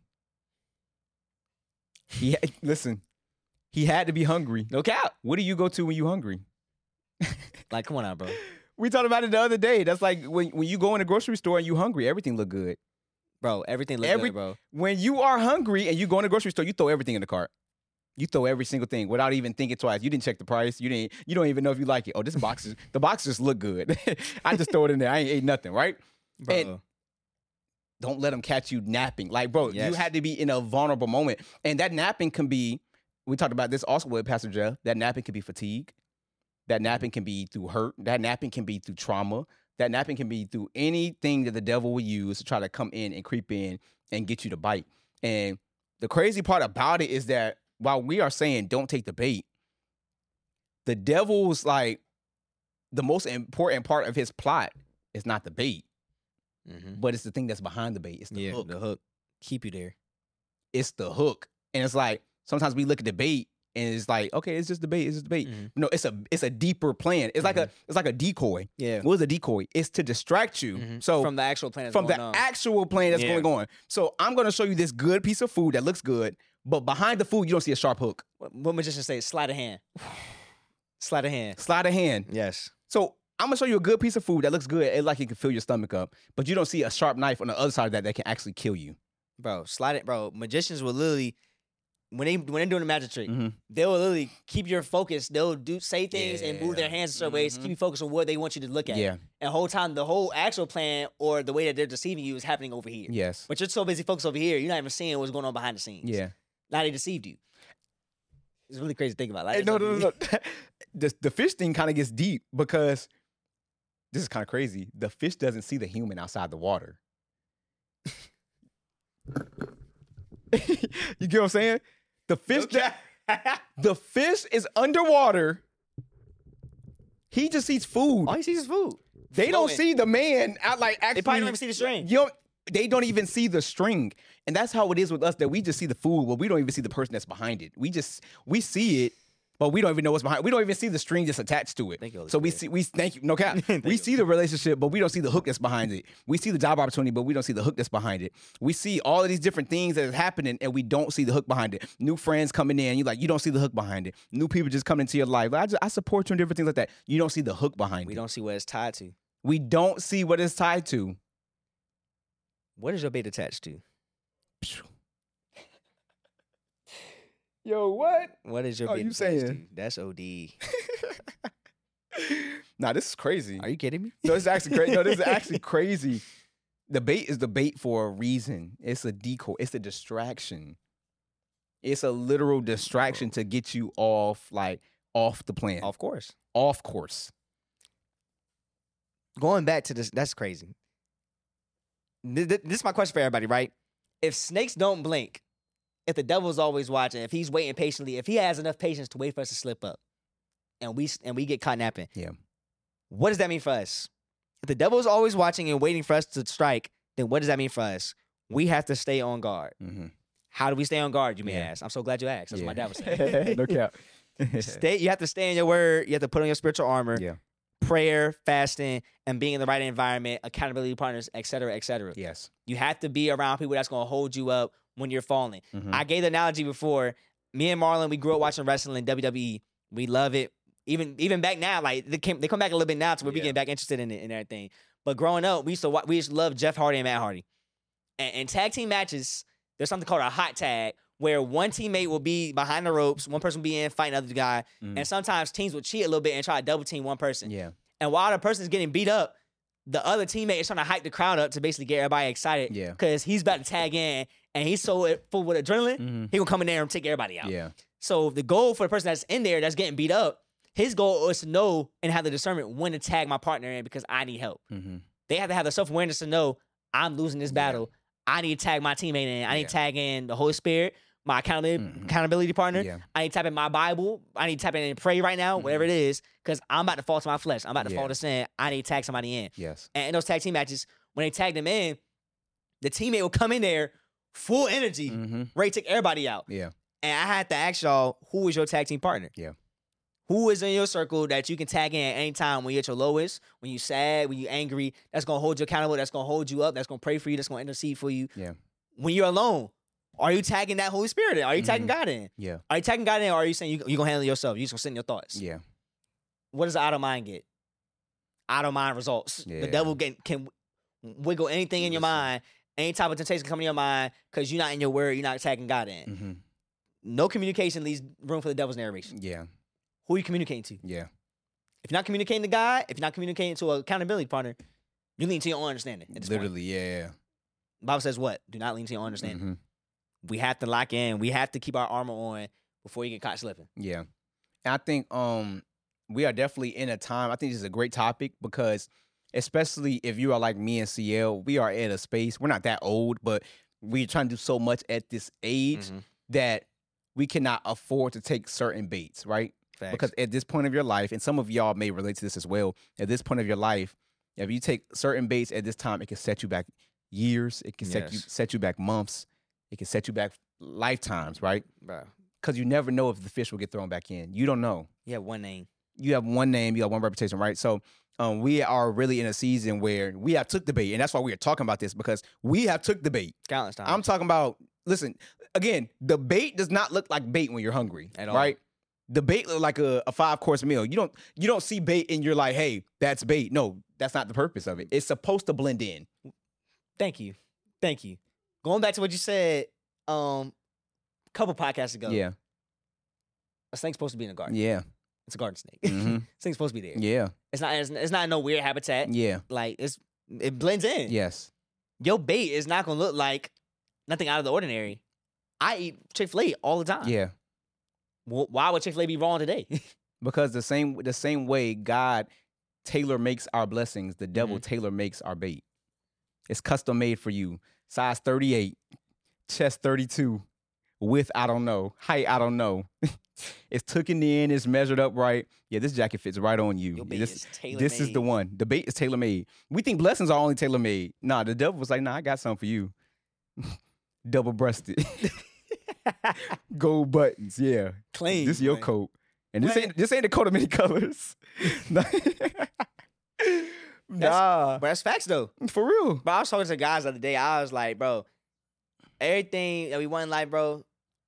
He had, listen, he had to be hungry. No cap. What do you go to when you hungry? Like, come on now, bro. We talked about it the other day. That's like when, when you go in a grocery store and you hungry, everything look good. Bro, everything looks Every- good, bro. When you are hungry and you go in a grocery store, you throw everything in the cart. You throw every single thing without even thinking twice. You didn't check the price. You didn't. You don't even know if you like it. Oh, this box is the box just look good. I just throw it in there. I ain't ate nothing, right? Bro. And don't let them catch you napping. Like, bro, Yes. you had to be in a vulnerable moment, and that napping can be. We talked about this also with Pastor Jeff. That napping can be fatigue. That napping can be through hurt. That napping can be through trauma. That napping can be through anything that the devil will use to try to come in and creep in and get you to bite. And the crazy part about it is that while we are saying don't take the bait, the devil's like the most important part of his plot is not the bait, Mm-hmm. but it's the thing that's behind the bait. It's the Yeah, hook. the hook. Keep you there. It's the hook. And it's like sometimes we look at the bait and it's like, okay, it's just the bait, it's just the bait. Mhm. No, it's a it's a deeper plan. It's like a it's like a decoy. Yeah. What is a decoy? It's to distract you. Mhm. So from the actual plan that's from the going on. actual plan that's Yeah. going on. So I'm gonna show you this good piece of food that looks good, but behind the food you don't see a sharp hook. What, what magician say? Sleight of hand. Sleight of hand. Sleight of hand. Yes. So I'm gonna show you a good piece of food that looks good. It like it can fill your stomach up, but you don't see a sharp knife on the other side of that that can actually kill you. Bro, slide it, bro. Magicians will literally when they when they're doing a magic trick, Mm-hmm. they will literally keep your focus. They'll do say things and move their Yeah. hands in certain ways to Mhm. keep you focused on what they want you to look at. Yeah. And the whole time, the whole actual plan or the way that they're deceiving you is happening over here. Yes. But you're so busy focused over here, you're not even seeing what's going on behind the scenes. Yeah. Now they deceived you. It's really crazy to think about. Like, Hey, no, no, no, no. the the fish thing kind of gets deep because this is kind of crazy. The fish doesn't see the human outside the water. You get what I'm saying? The fish, that, the fish is underwater. He just eats food. All he sees is food. They don't Floating. see the man out like actually. They probably don't even see the string. You don't, they don't even see the string, and that's how it is with us. That we just see the food, but we don't even see the person that's behind it. We just we see it, but we don't even know what's behind. We don't even see the string just attached to it. Thank you, Holy so we Spirit. see we thank you no cap. Thank we you. see the relationship, but we don't see the hook that's behind it. We see the job opportunity, but we don't see the hook that's behind it. We see all of these different things that is happening, and we don't see the hook behind it. New friends coming in, you like you don't see the hook behind it. New people just coming into your life. Like, I just I support you and different things like that. You don't see the hook behind We it. don't see what it's tied to. We don't see what it's tied to. What is your bait attached to? Yo, what? What is your Oh, bait you attached saying- to? That's O D. Nah, this is crazy. Are you kidding me? No, this is actually crazy. No, this is actually crazy. The bait is the bait for a reason. It's a decoy. It's a distraction. It's a literal distraction to get you off, like off the plan, Of course. off course. Going back to this, that's crazy. Th- th- This is my question for everybody, right? If snakes don't blink, if the devil's always watching, if he's waiting patiently, if he has enough patience to wait for us to slip up, and we and we get caught napping, Yeah. what does that mean for us? If the devil's always watching and waiting for us to strike, then what does that mean for us? We have to stay on guard. Mm-hmm. How do we stay on guard? You may Yeah. ask. I'm so glad you asked. That's what my dad was saying. No cap. Stay. You have to stay in your word. You have to put on your spiritual armor. Yeah. Prayer, fasting, and being in the right environment, accountability partners, et cetera, et cetera. Yes. You have to be around people that's going to hold you up when you're falling. Mhm. I gave the analogy before. Me and Marlon, we grew up watching wrestling, W W E. We love it. Even even back now, like they came, they come back a little bit now to where we Yeah. getting back interested in it and everything. But growing up, we used to wa- we used to love Jeff Hardy and Matt Hardy. And, and tag team matches, there's something called a hot tag where one teammate will be behind the ropes, one person will be in fighting another guy, Mhm. and sometimes teams will cheat a little bit and try to double team one person. Yeah. And while the person's getting beat up, the other teammate is trying to hype the crowd up to basically get everybody excited. Yeah. Because he's about to tag in and he's so full with adrenaline, Mhm. he gonna come in there and take everybody out. Yeah. So the goal for the person that's in there that's getting beat up, his goal is to know and have the discernment when to tag my partner in because I need help. Mm-hmm. They have to have the self-awareness to know I'm losing this battle. I need to tag my teammate in. I need Yeah. to tag in the Holy Spirit, my accountability, Mhm. accountability partner. Yeah. I need to tap in my Bible. I need to tap in and pray right now, whatever it is, because I'm about to fall to my flesh. I'm about to Mm-hmm. Yeah. fall to sin. I need to tag somebody in. Yes. And in those tag team matches, when they tag them in, the teammate will come in there full energy, Mm-hmm. ready to take everybody out. Yeah. And I had to ask y'all, who is your tag team partner? Yeah. Who is in your circle that you can tag in at any time when you're at your lowest, when you're sad, when you're angry, that's going to hold you accountable, that's going to hold you up, that's going to pray for you, that's going to intercede for you. Yeah. When you're alone, are you tagging that Holy Spirit in? Are you tagging Mhm. God in? Yeah. Are you tagging God in or are you saying you, you're going to handle it yourself? You're just going to sit in your thoughts? Yeah. what does the out of mind get? Out of mind results. Yeah. The devil can, can wiggle anything in your Listen. mind, any type of temptation come in your mind, because you're not in your word, you're not attacking God in. Mm-hmm. No communication leaves room for the devil's narration. Yeah. Who are you communicating to? Yeah. If you're not communicating to God, if you're not communicating to an accountability partner, you lean to your own understanding. At this Literally, point. yeah. The Bible says what? Do not lean to your own understanding. Mm-hmm. We have to lock in. We have to keep our armor on before you get caught slipping. Yeah. And I think um we are definitely in a time. I think this is a great topic because especially if you are like me and C L, we are at a space. We're not that old, but we're trying to do so much at this age Mm-hmm. that we cannot afford to take certain baits, right? Facts. Because at this point of your life, and some of y'all may relate to this as well, at this point of your life, if you take certain baits at this time, it can set you back years, it can set you Yes. set you back months, it can set you back lifetimes, right? Bro, Because you never know if the fish will get thrown back in. You don't know. you have one name. You have one name, you have one reputation, right? So um, we are really in a season where we have took the bait, and that's why we are talking about this, because we have took the bait. Countless times. I'm talking about, listen, again, the bait does not look like bait when you're hungry, At all. right? The bait look like a, a five course meal. You don't you don't see bait and you're like, hey, that's bait. No, that's not the purpose of it. It's supposed to blend in. Thank you. Thank you. Going back to what you said um, a couple podcasts ago. Yeah, A snake's supposed to be in a garden. yeah, It's a garden snake. Mhm. Snake's supposed to be there. yeah, It's not it's, it's not in no weird habitat. yeah, Like it's it blends in. yes, Your bait is not gonna look like nothing out of the ordinary. I eat Chick-fil-A all the time. yeah. Wh- Why would Chick-fil-A be wrong today? Because the same the same way God tailor makes our blessings, the devil tailor makes our bait. It's custom made for you. Size thirty-eight, chest thirty-two, width I don't know, height I don't know. It's taken in, it's measured up right. Yeah, this jacket fits right on you. Your bait this is tailor this is the one. The bait is tailor made. We think blessings are only tailor made. Nah, the devil was like, nah, I got something for you. Double breasted, gold buttons. Yeah, Clean. this is your boy. coat, and this Man. ain't this ain't a coat of many colors. Nah, But that's facts though. for real. Bro, I was talking to guys the other day. I was like, bro, everything that we want in life, bro,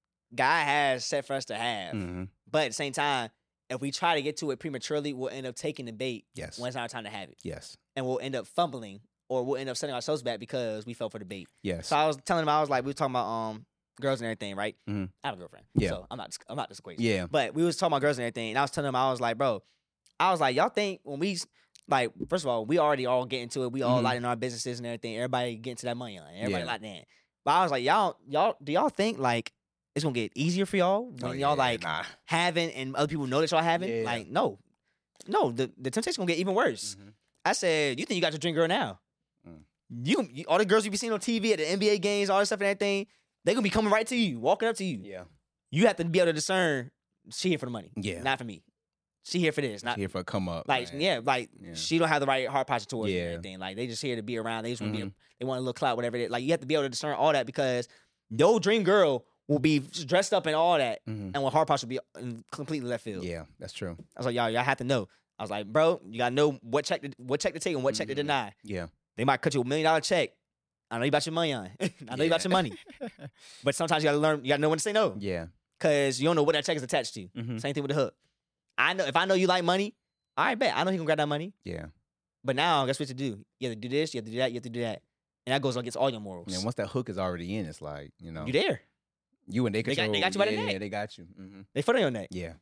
God has set for us to have. Mhm. But at the same time, if we try to get to it prematurely, we'll end up taking the bait Yes, when it's our time to have it. yes, And we'll end up fumbling or we'll end up setting ourselves back because we fell for the bait. yes. So I was telling him, I was like, we were talking about um girls and everything, right? Mhm. I have a girlfriend. Yeah. So I'm not I'm not disgraced. Yeah, But we was talking about girls and everything. And I was telling him, I was like, bro, I was like, y'all think when we like, first of all, we already all get into it. We all Mhm. like in our businesses and everything. Everybody get into that money line. Everybody Yeah. like that. But I was like, y'all, y'all, do y'all think like it's gonna get easier for y'all when Oh, y'all yeah, like nah. having and other people know that y'all having? Yeah. Like, no. No, the, the temptation gonna get even worse. Mhm. I said, you think you got your dream girl now? Mm. You, you all the girls you be seeing on T V at the N B A games, all this stuff and everything, they gonna be coming right to you, walking up to you. Yeah, You have to be able to discern. She here for the money, Yeah. not for me. She here for this, not here for a come up. like man. yeah, like Yeah. she don't have the right heart posture towards you Yeah. or anything. Like they just here to be around. They just want to Mhm. be. A, they want a little clout, whatever it is. Like you have to be able to discern all that because your dream girl will be dressed up in all that, Mhm. and when heart posture will be in completely left field. Yeah, that's true. I was like, y'all, y'all have to know. I was like, bro, you gotta know what check to what check to take and what check to Mhm. deny. Yeah, They might cut you a million dollar check. I know you got your money on. I know you got your money, but sometimes you gotta learn. You gotta know when to say no yeah. because you don't know what that check is attached to. Mhm. Same thing with the hook. I know if I know you like money, I bet I know he gonna grab that money. Yeah. But now guess what to do? You have to do this. You have to do that. You have to do that, and that goes against all your morals. And once that hook is already in, it's like, you know, You there? you and they They got- control. they got you by the yeah, neck. Yeah, they got you. hmm They foot on your neck. Yeah.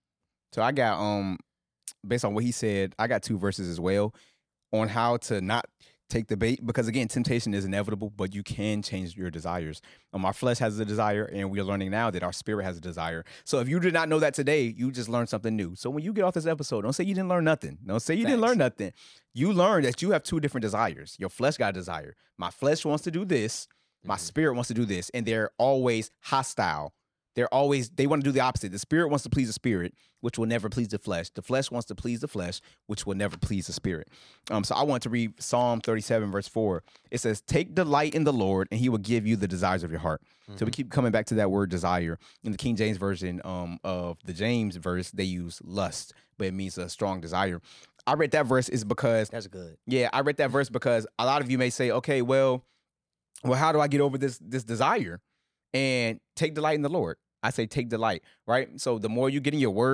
So I got um, based on what he said, I got two verses as well on how to not take the bait because again, temptation is inevitable, but you can change your desires. Um, our flesh has a desire, and we are learning now that our spirit has a desire. So if you did not know that today, you just learned something new. So when you get off this episode, don't say you didn't learn nothing. Don't say you didn't Facts. learn nothing. You learned that you have two different desires. Your flesh got a desire. My flesh wants to do this. My Mhm. spirit wants to do this, and they're always hostile. They're always, they want to do the opposite. The spirit wants to please the spirit, which will never please the flesh. The flesh wants to please the flesh, which will never please the spirit. Um, so I want to read Psalm thirty-seven, verse four. It says, take delight in the Lord, and he will give you the desires of your heart. So we keep coming back to that word desire. In the King James Version um, of the James verse, they use lust, but it means a strong desire. I read that verse is because That's good. yeah, I read that verse because a lot of you may say, okay, well, well, how do I get over this this desire? And take delight in the Lord. I say take delight, right? So the more you get in your word,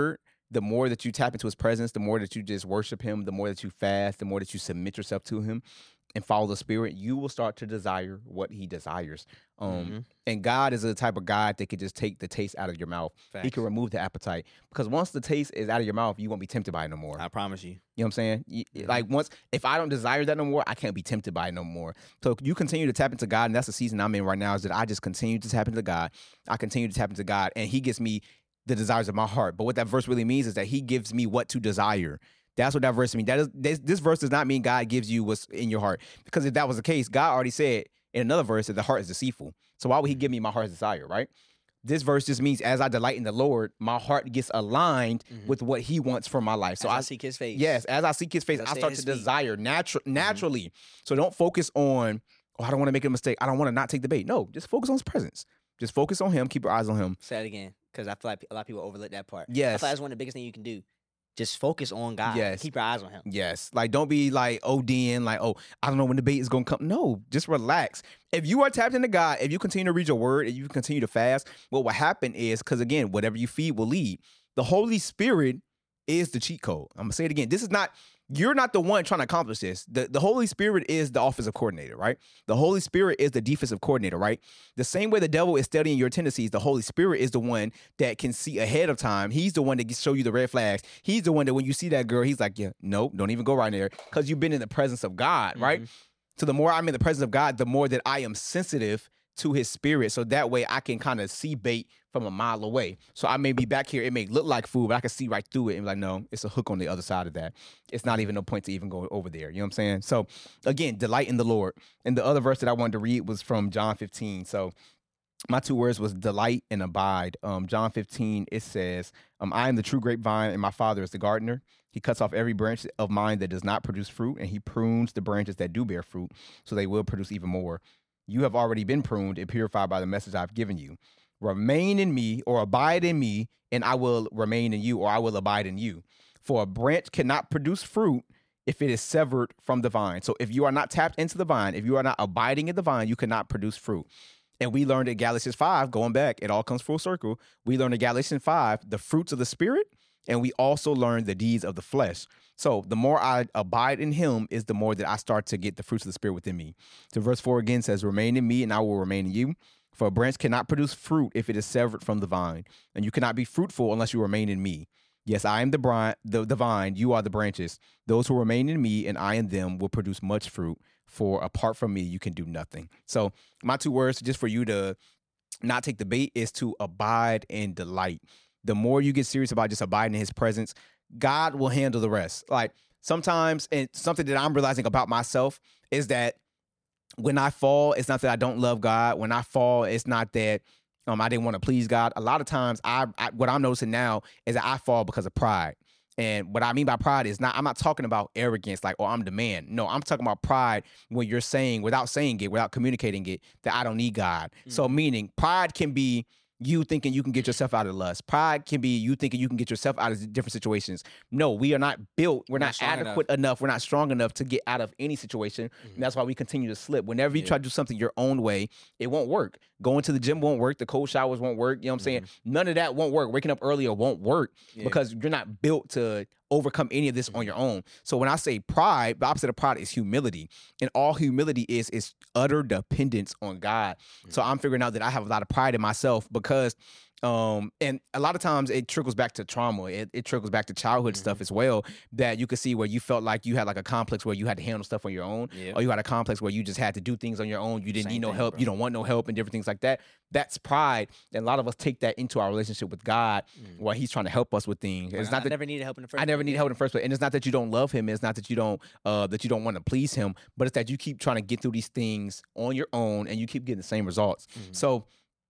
the more that you tap into his presence, the more that you just worship him, the more that you fast, the more that you submit yourself to him and follow the Spirit, you will start to desire what he desires. Um, Mhm. And God is the type of God that can just take the taste out of your mouth. He Facts. can remove the appetite. Because once the taste is out of your mouth, you won't be tempted by it no more. I promise you. You know what I'm saying? You- Mhm. Like once, if I don't desire that no more, I can't be tempted by it no more. So you continue to tap into God, and that's the season I'm in right now, is that I just continue to tap into God. I continue to tap into God, and he gives me the desires of my heart. But what that verse really means is that he gives me what to desire. That's what that verse means. That is, this, this verse does not mean God gives you what's in your heart. Because if that was the case, God already said in another verse that the heart is deceitful. So why would he give me my heart's desire, right? This verse just means as I delight in the Lord, my heart gets aligned Mhm. with what he wants for my life. So As I, I seek his face. Yes, as I seek his face, As I I stay start at to his feet. desire natu- naturally. So don't focus on, oh, I don't want to make a mistake. I don't want to not take the bait. No, just focus on his presence. Just focus on him. Keep your eyes on him. Say it again, because I feel like a lot of people overlook that part. I Yes. feel like that's one of the biggest things you can do. Just focus on God. Yes. Keep your eyes on him. Yes. Like, don't be like ODing, like, oh, I don't know when the bait is going to come. No, just relax. If you are tapped into God, if you continue to read your word, and you continue to fast, what will happen is, because again, whatever you feed will lead. The Holy Spirit is the cheat code. I'm going to say it again. This is not, you're not the one trying to accomplish this. The, the Holy Spirit is the offensive coordinator, right? The Holy Spirit is the defensive coordinator, right? The same way the devil is studying your tendencies, the Holy Spirit is the one that can see ahead of time. He's the one that can show you the red flags. He's the one that when you see that girl, he's like, yeah, nope, don't even go right there, because you've been in the presence of God, right? Mhm. So the more I'm in the presence of God, the more that I am sensitive to his spirit. So that way I can kind of see bait from a mile away. So I may be back here. It may look like food, but I can see right through it and be like, no, it's a hook on the other side of that. It's not even no point to even go over there. You know what I'm saying? So again, delight in the Lord. And the other verse that I wanted to read was from John fifteen. So my two words was delight and abide. Um, John fifteen, it says, um, I am the true grapevine and my Father is the gardener. He cuts off every branch of mine that does not produce fruit, and he prunes the branches that do bear fruit, so they will produce even more. You have already been pruned and purified by the message I've given you. Remain in me, or abide in me, and I will remain in you, or I will abide in you. For a branch cannot produce fruit if it is severed from the vine. So if you are not tapped into the vine, if you are not abiding in the vine, you cannot produce fruit. And we learned in Galatians five, going back, it all comes full circle. We learned in Galatians five, the fruits of the Spirit, and we also learned the deeds of the flesh. So the more I abide in him is the more that I start to get the fruits of the Spirit within me. So verse four again says, remain in me and I will remain in you. For a branch cannot produce fruit if it is severed from the vine, and you cannot be fruitful unless you remain in me. Yes, I am the, bri- the, the vine, you are the branches. Those who remain in me and I in them will produce much fruit, for apart from me, you can do nothing. So my two words just for you to not take the bait is to abide and delight. The more you get serious about just abiding in his presence, God will handle the rest. Like sometimes, and something that I'm realizing about myself is that when I fall, it's not that I don't love God. When I fall, it's not that um, I didn't want to please God. A lot of times, I, I what I'm noticing now is that I fall because of pride. And what I mean by pride is not, I'm not talking about arrogance, like, oh, I'm the man. No, I'm talking about pride when you're saying, without saying it, without communicating it, that I don't need God. Mm-hmm. So meaning pride can be you thinking you can get yourself out of lust. Pride can be you thinking you can get yourself out of different situations. No, we are not built. We're, we're not, not adequate enough. enough. We're not strong enough to get out of any situation. Mm-hmm. And that's why we continue to slip. Whenever you yeah. try to do something your own way, it won't work. Going to the gym won't work. The cold showers won't work. You know what I'm saying? Mm-hmm. None of that won't work. Waking up earlier won't work yeah. because you're not built to overcome any of this mm-hmm. on your own. So when I say pride, the opposite of pride is humility. And all humility is is utter dependence on God. Mm-hmm. So I'm figuring out that I have a lot of pride in myself because Um, and a lot of times it trickles back to trauma. It, it trickles back to childhood mm-hmm. stuff as well, that you could see where you felt like you had like a complex where you had to handle stuff on your own, yeah. or you had a complex where you just had to do things on your own. You didn't Same need no thing, help. Bro. You don't want no help and different things like that. That's pride. And a lot of us take that into our relationship with God mm. while he's trying to help us with things. Well, it's not I that, never needed help in the first I never place. needed help in the first place. And it's not that you don't love him. It's not that you don't, uh, that you don't want to please him, but it's that you keep trying to get through these things on your own and you keep getting the same results. Mm-hmm. So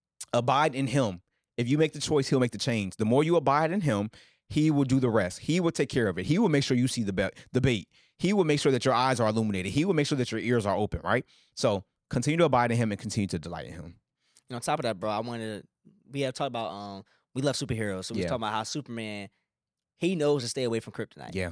abide in him. If you make the choice, he'll make the change. The more you abide in him, he will do the rest. He will take care of it. He will make sure you see the, be- the bait. He will make sure that your eyes are illuminated. He will make sure that your ears are open, right? So continue to abide in him and continue to delight in him. And on top of that, bro, I wanted to, we have talked about, um, we love superheroes. So we yeah. was talking about how Superman, he knows to stay away from kryptonite. Yeah.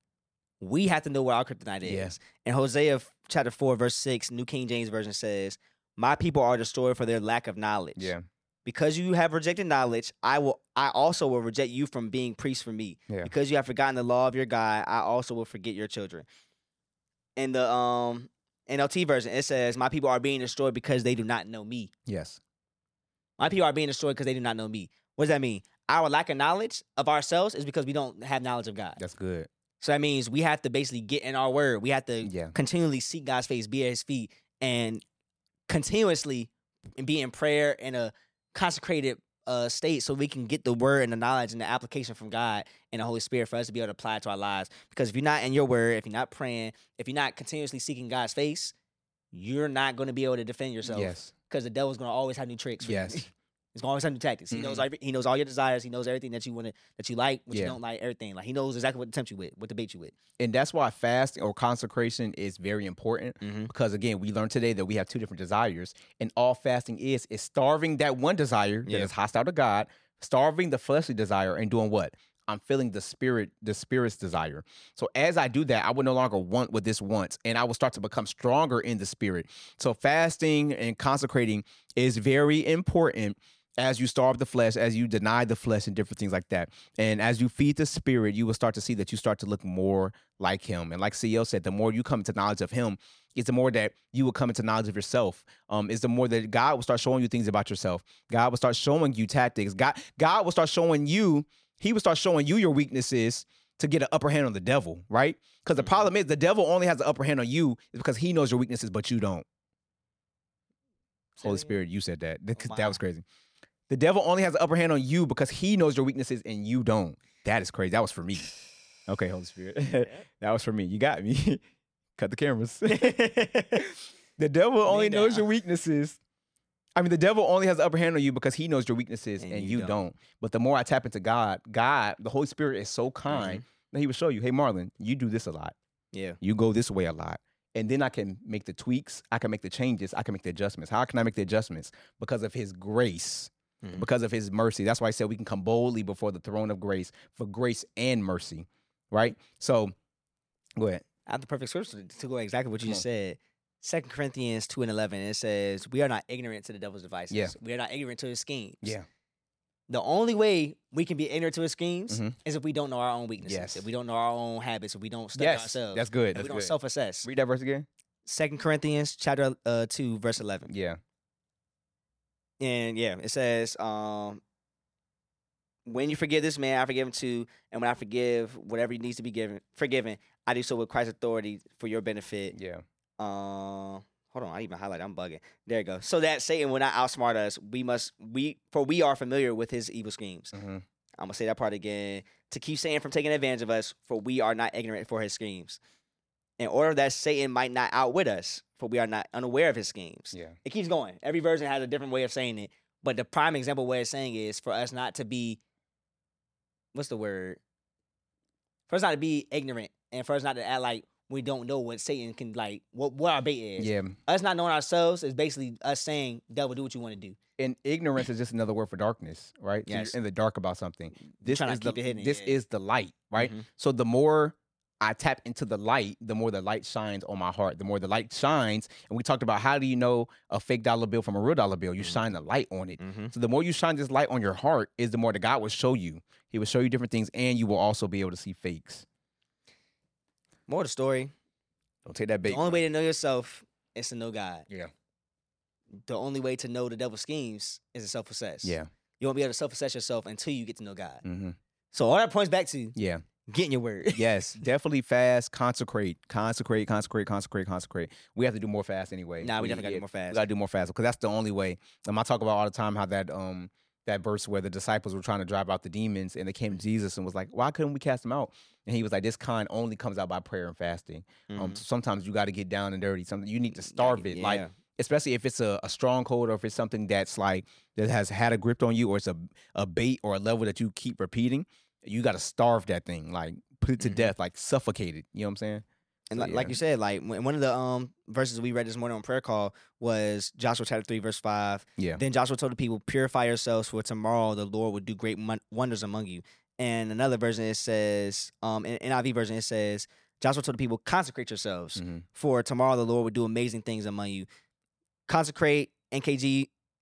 We have to know where our kryptonite is. Yeah. And Hosea chapter four, verse six, New King James Version says, my people are destroyed for their lack of knowledge. Yeah. because you have rejected knowledge, I will. I also will reject you from being priest for me. Yeah. Because you have forgotten the law of your God, I also will forget your children. In the um N L T version, it says, "My people are being destroyed because they do not know me." Yes. My people are being destroyed because they do not know me. What does that mean? Our lack of knowledge of ourselves is because we don't have knowledge of God. That's good. So that means we have to basically get in our word. We have to Yeah. continually seek God's face, be at his feet, and continuously be in prayer in a consecrated uh, state so we can get the word and the knowledge and the application from God and the Holy Spirit for us to be able to apply it to our lives. Because if you're not in your word, if you're not praying, if you're not continuously seeking God's face, you're not going to be able to defend yourself. Yes. Because the devil's going to always have new tricks for Yes. you. He's gonna always have new tactics. He Mhm. knows every, he knows all your desires. He knows everything that you want to that you like, what Yeah. you don't like, everything. Like he knows exactly what to tempt you with, what to bait you with. And that's why fasting or consecration is very important. Mm-hmm. Because again, we learned today that we have two different desires, and all fasting is is starving that one desire that Yeah. is hostile to God, starving the fleshly desire, and doing what? I'm feeling the spirit, the spirit's desire. So as I do that, I will no longer want what this wants, and I will start to become stronger in the spirit. So fasting and consecrating is very important as you starve the flesh, as you deny the flesh and different things like that. And as you feed the spirit, you will start to see that you start to look more like him. And like C L said, the more you come into knowledge of him, it's the more that you will come into knowledge of yourself. Um, it's the more that God will start showing you things about yourself. God will start showing you tactics. God, God will start showing you, he will start showing you your weaknesses to get an upper hand on the devil, right? Because the problem is the devil only has the upper hand on you is because he knows your weaknesses, but you don't. Holy Spirit, you said that. That, Oh, that was crazy. The devil only has the upper hand on you because he knows your weaknesses and you don't. That is crazy. That was for me. Okay, Holy Spirit. That was for me. You got me. Cut the cameras. The devil only Me knows now. your weaknesses. I mean, the devil only has the upper hand on you because he knows your weaknesses and, And you you don't. don't. But the more I tap into God, God, the Holy Spirit is so kind Mm-hmm. that he will show you, hey, Marlon, you do this a lot. Yeah. You go this way a lot. And then I can make the tweaks. I can make the changes. I can make the adjustments. How can I make the adjustments? Because of his grace. Mhm. Because of his mercy. That's why I said we can come boldly before the throne of grace for grace and mercy, right? So, go ahead. I have the perfect scripture to go exactly what you Come just on. said. Second Corinthians two and eleven. It says, "We are not ignorant to the devil's devices. Yeah. We are not ignorant to his schemes." Yeah. The only way we can be ignorant to his schemes Mhm. is if we don't know our own weaknesses. Yes. If we don't know our own habits. If we don't study Yes, ourselves. that's good. If That's we don't good. self-assess. Read that verse again. Second Corinthians chapter uh, two verse eleven. Yeah. And yeah, it says, um, "When you forgive this man, I forgive him too. And when I forgive whatever needs to be given, forgiven, I do so with Christ's authority for your benefit." Yeah. Uh, hold on, I even highlight. I'm bugging. There you go. So that Satan will not outsmart us. We must we for we are familiar with his evil schemes. Mm-hmm. I'm gonna say that part again to keep Satan from taking advantage of us. For we are not ignorant for his schemes. In order that Satan might not outwit us, for we are not unaware of his schemes. Yeah. It keeps going. Every version has a different way of saying it, but the prime example way of saying it is for us not to be. What's the word? For us not to be ignorant, and for us not to act like we don't know what Satan can like. What what our bait is. Yeah. Us not knowing ourselves is basically us saying, "Devil, do what you want to do." And ignorance is just another word for darkness, right? So Yes. you're in the dark about something. This trying to is the keep it hidden, this yeah. is the light, right? Mhm. So the more I tap into the light, the more the light shines on my heart. The more the light shines, and we talked about how do you know a fake dollar bill from a real dollar bill? You Mhm. shine the light on it. Mm-hmm. So the more you shine this light on your heart, is the more that God will show you. He will show you different things, and you will also be able to see fakes. More of the story. Don't take that bait. The only way to know yourself is to know God. Yeah. The only way to know the devil's schemes is to self-assess. Yeah. You won't be able to self-assess yourself until you get to know God. Mm-hmm. So all that points back to Yeah. getting your word. Yes. Definitely fast. Consecrate. Consecrate. Consecrate. Consecrate. Consecrate. We have to do more fast anyway. Nah, we definitely gotta do yeah, more fast. We gotta do more fast because that's the only way. Um, I talk about all the time how that um that verse where the disciples were trying to drive out the demons and they came to Jesus and was like, "Why couldn't we cast them out?" And he was like, "This kind only comes out by prayer and fasting. Um, Mhm. so sometimes you got to get down and dirty. Something you need to starve it, Yeah. like especially if it's a, a stronghold or if it's something that's like that has had a grip on you or it's a a bait or a level that you keep repeating. You got to starve that thing, like put it to Mhm. death, like suffocate it. You know what I'm saying? And So, like, like yeah. you said, like when- one of the um verses we read this morning on prayer call was Joshua chapter three, verse five. Yeah. Then Joshua told the people, "Purify yourselves, for tomorrow the Lord will do great mon- wonders among you." And another version it says, um, in N I V version it says, Joshua told the people, "Consecrate yourselves, Mhm. for tomorrow the Lord will do amazing things among you." Consecrate, N K G,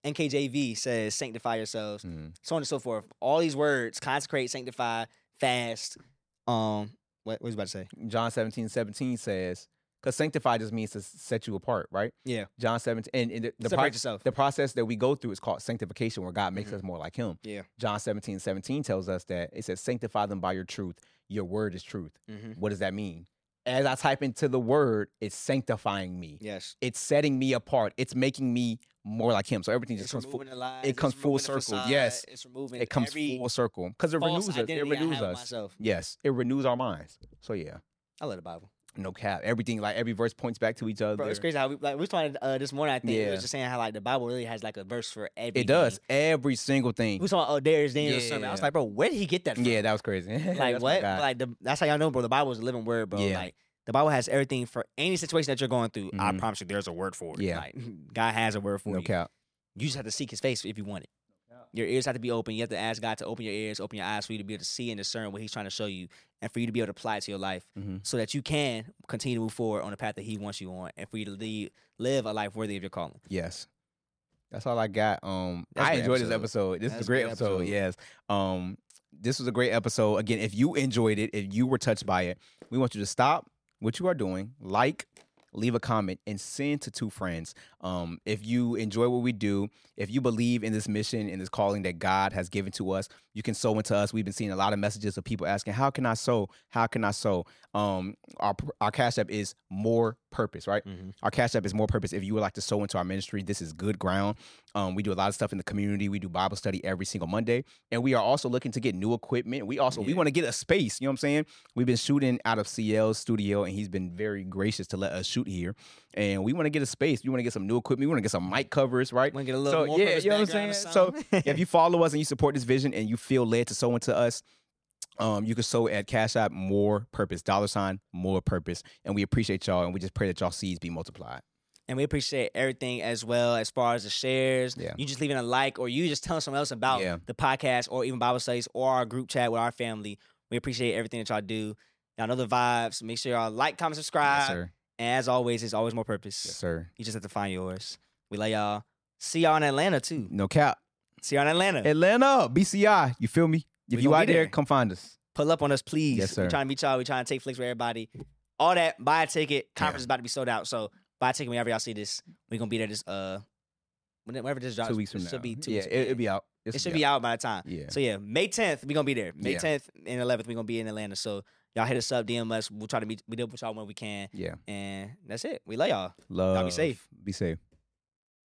N K J V says sanctify yourselves, Mhm. so on and so forth. All these words: consecrate, sanctify, fast. Um, what, what was you about to say? John seventeen seventeen says, because sanctify just means to set you apart, right? Yeah, John seventeen, and, and the, the, separate pro- yourself. the process that we go through is called sanctification, where God makes Mhm. us more like Him. Yeah. John seventeen seventeen tells us that it says, sanctify them by your truth. Your word is truth. Mm-hmm. What does that mean? As I type into the word, it's sanctifying me. Yes. It's setting me apart. It's making me more like Him. So everything just It's comes full. removing the lies, it it's comes full removing the circle. facade, Yes. It's removing It comes every full circle because it false renews us. It identity I renews have of us. myself. Yes, it renews our minds. So yeah, I love the Bible. no cap. Everything, like every verse points back to each other. Bro, it's crazy how we like we was talking uh, this morning. I think we Yeah. was just saying how like the Bible really has like a verse for everything. It does every single We thing. was talking, oh, there's Daniel's sermon. I was Yeah. like, bro, where did he get that from? Yeah, that was crazy. like That's my what? guy. Like the, that's how y'all know, bro. The Bible is a living word, bro. Yeah. Like the Bible has everything for any situation that you're going through. I Mhm. promise you, there's a word for it. Yeah. Like God has a word for no you. cap. You just have to seek His face if you want it. Your ears have to be open. You have to ask God to open your ears, open your eyes for you to be able to see and discern what He's trying to show you, and for you to be able to apply it to your life, Mhm. so that you can continue to move forward on the path that He wants you on, and for you to lead, live a life worthy of your calling. Yes. That's all I got. Um, That's a I great enjoyed this episode. episode. This That's is a great great episode. episode. Yes. Um, this was a great episode. Again, if you enjoyed it, if you were touched by it, we want you to stop what you are doing, like, leave a comment, and send to two friends. Um, if you enjoy what we do, if you believe in this mission and this calling that God has given to us, you can sow into us. We've been seeing a lot of messages of people asking, "How can I sow? How can I sow?" Um, our our Cash App is more purpose, right? Mm-hmm. Our Cash App is more purpose. If you would like to sow into our ministry, this is good ground. Um, we do a lot of stuff in the community. We do Bible study every single Monday, and we are also looking to get new equipment. We also we Yeah. want to get a space. You know what I'm saying? We've been shooting out of C L's studio, and he's been very gracious to let us shoot here. And we want to get a space. We want to get some new equipment. We want to get some mic covers, right? Want to get a little So more yeah, purpose you know what I'm background or saying. So something? if you follow us and you support this vision, and you feel led to sow into us, um, you can sow at Cash App more purpose, dollar sign more purpose, and we appreciate y'all, and we just pray that y'all seeds be multiplied. And we appreciate everything as well, as far as the shares. Yeah. You just leaving a like, or you just telling someone else about Yeah. the podcast, or even Bible studies, or our group chat with our family. We appreciate everything that y'all do. Y'all know the vibes. Make sure y'all like, comment, subscribe. Yes, sir. And as always, it's always more purpose. Yes, sir. You just have to find yours. We love y'all. See y'all in Atlanta too. No cap. See y'all in Atlanta. Atlanta, B C I. You feel me? If We you gonna out be there, there. come find us. Pull up on us, please. Yes, sir. We're trying to meet y'all. We're trying to take flicks with everybody. All that. Buy a ticket. Conference is about to be sold out. So buy a ticket whenever y'all see this. We're gonna be there this uh whenever this drops. Two weeks from it now. Should be two yeah, weeks from it, now. it'll be out. It should be out by the time. Yeah. So yeah, May tenth, we're gonna be there. May Yeah. tenth and eleventh, we're gonna be in Atlanta. So y'all hit us up, D M us. We'll try to meet we deal with y'all when we can. Yeah. And that's it. We love y'all. Love. be safe. Be safe.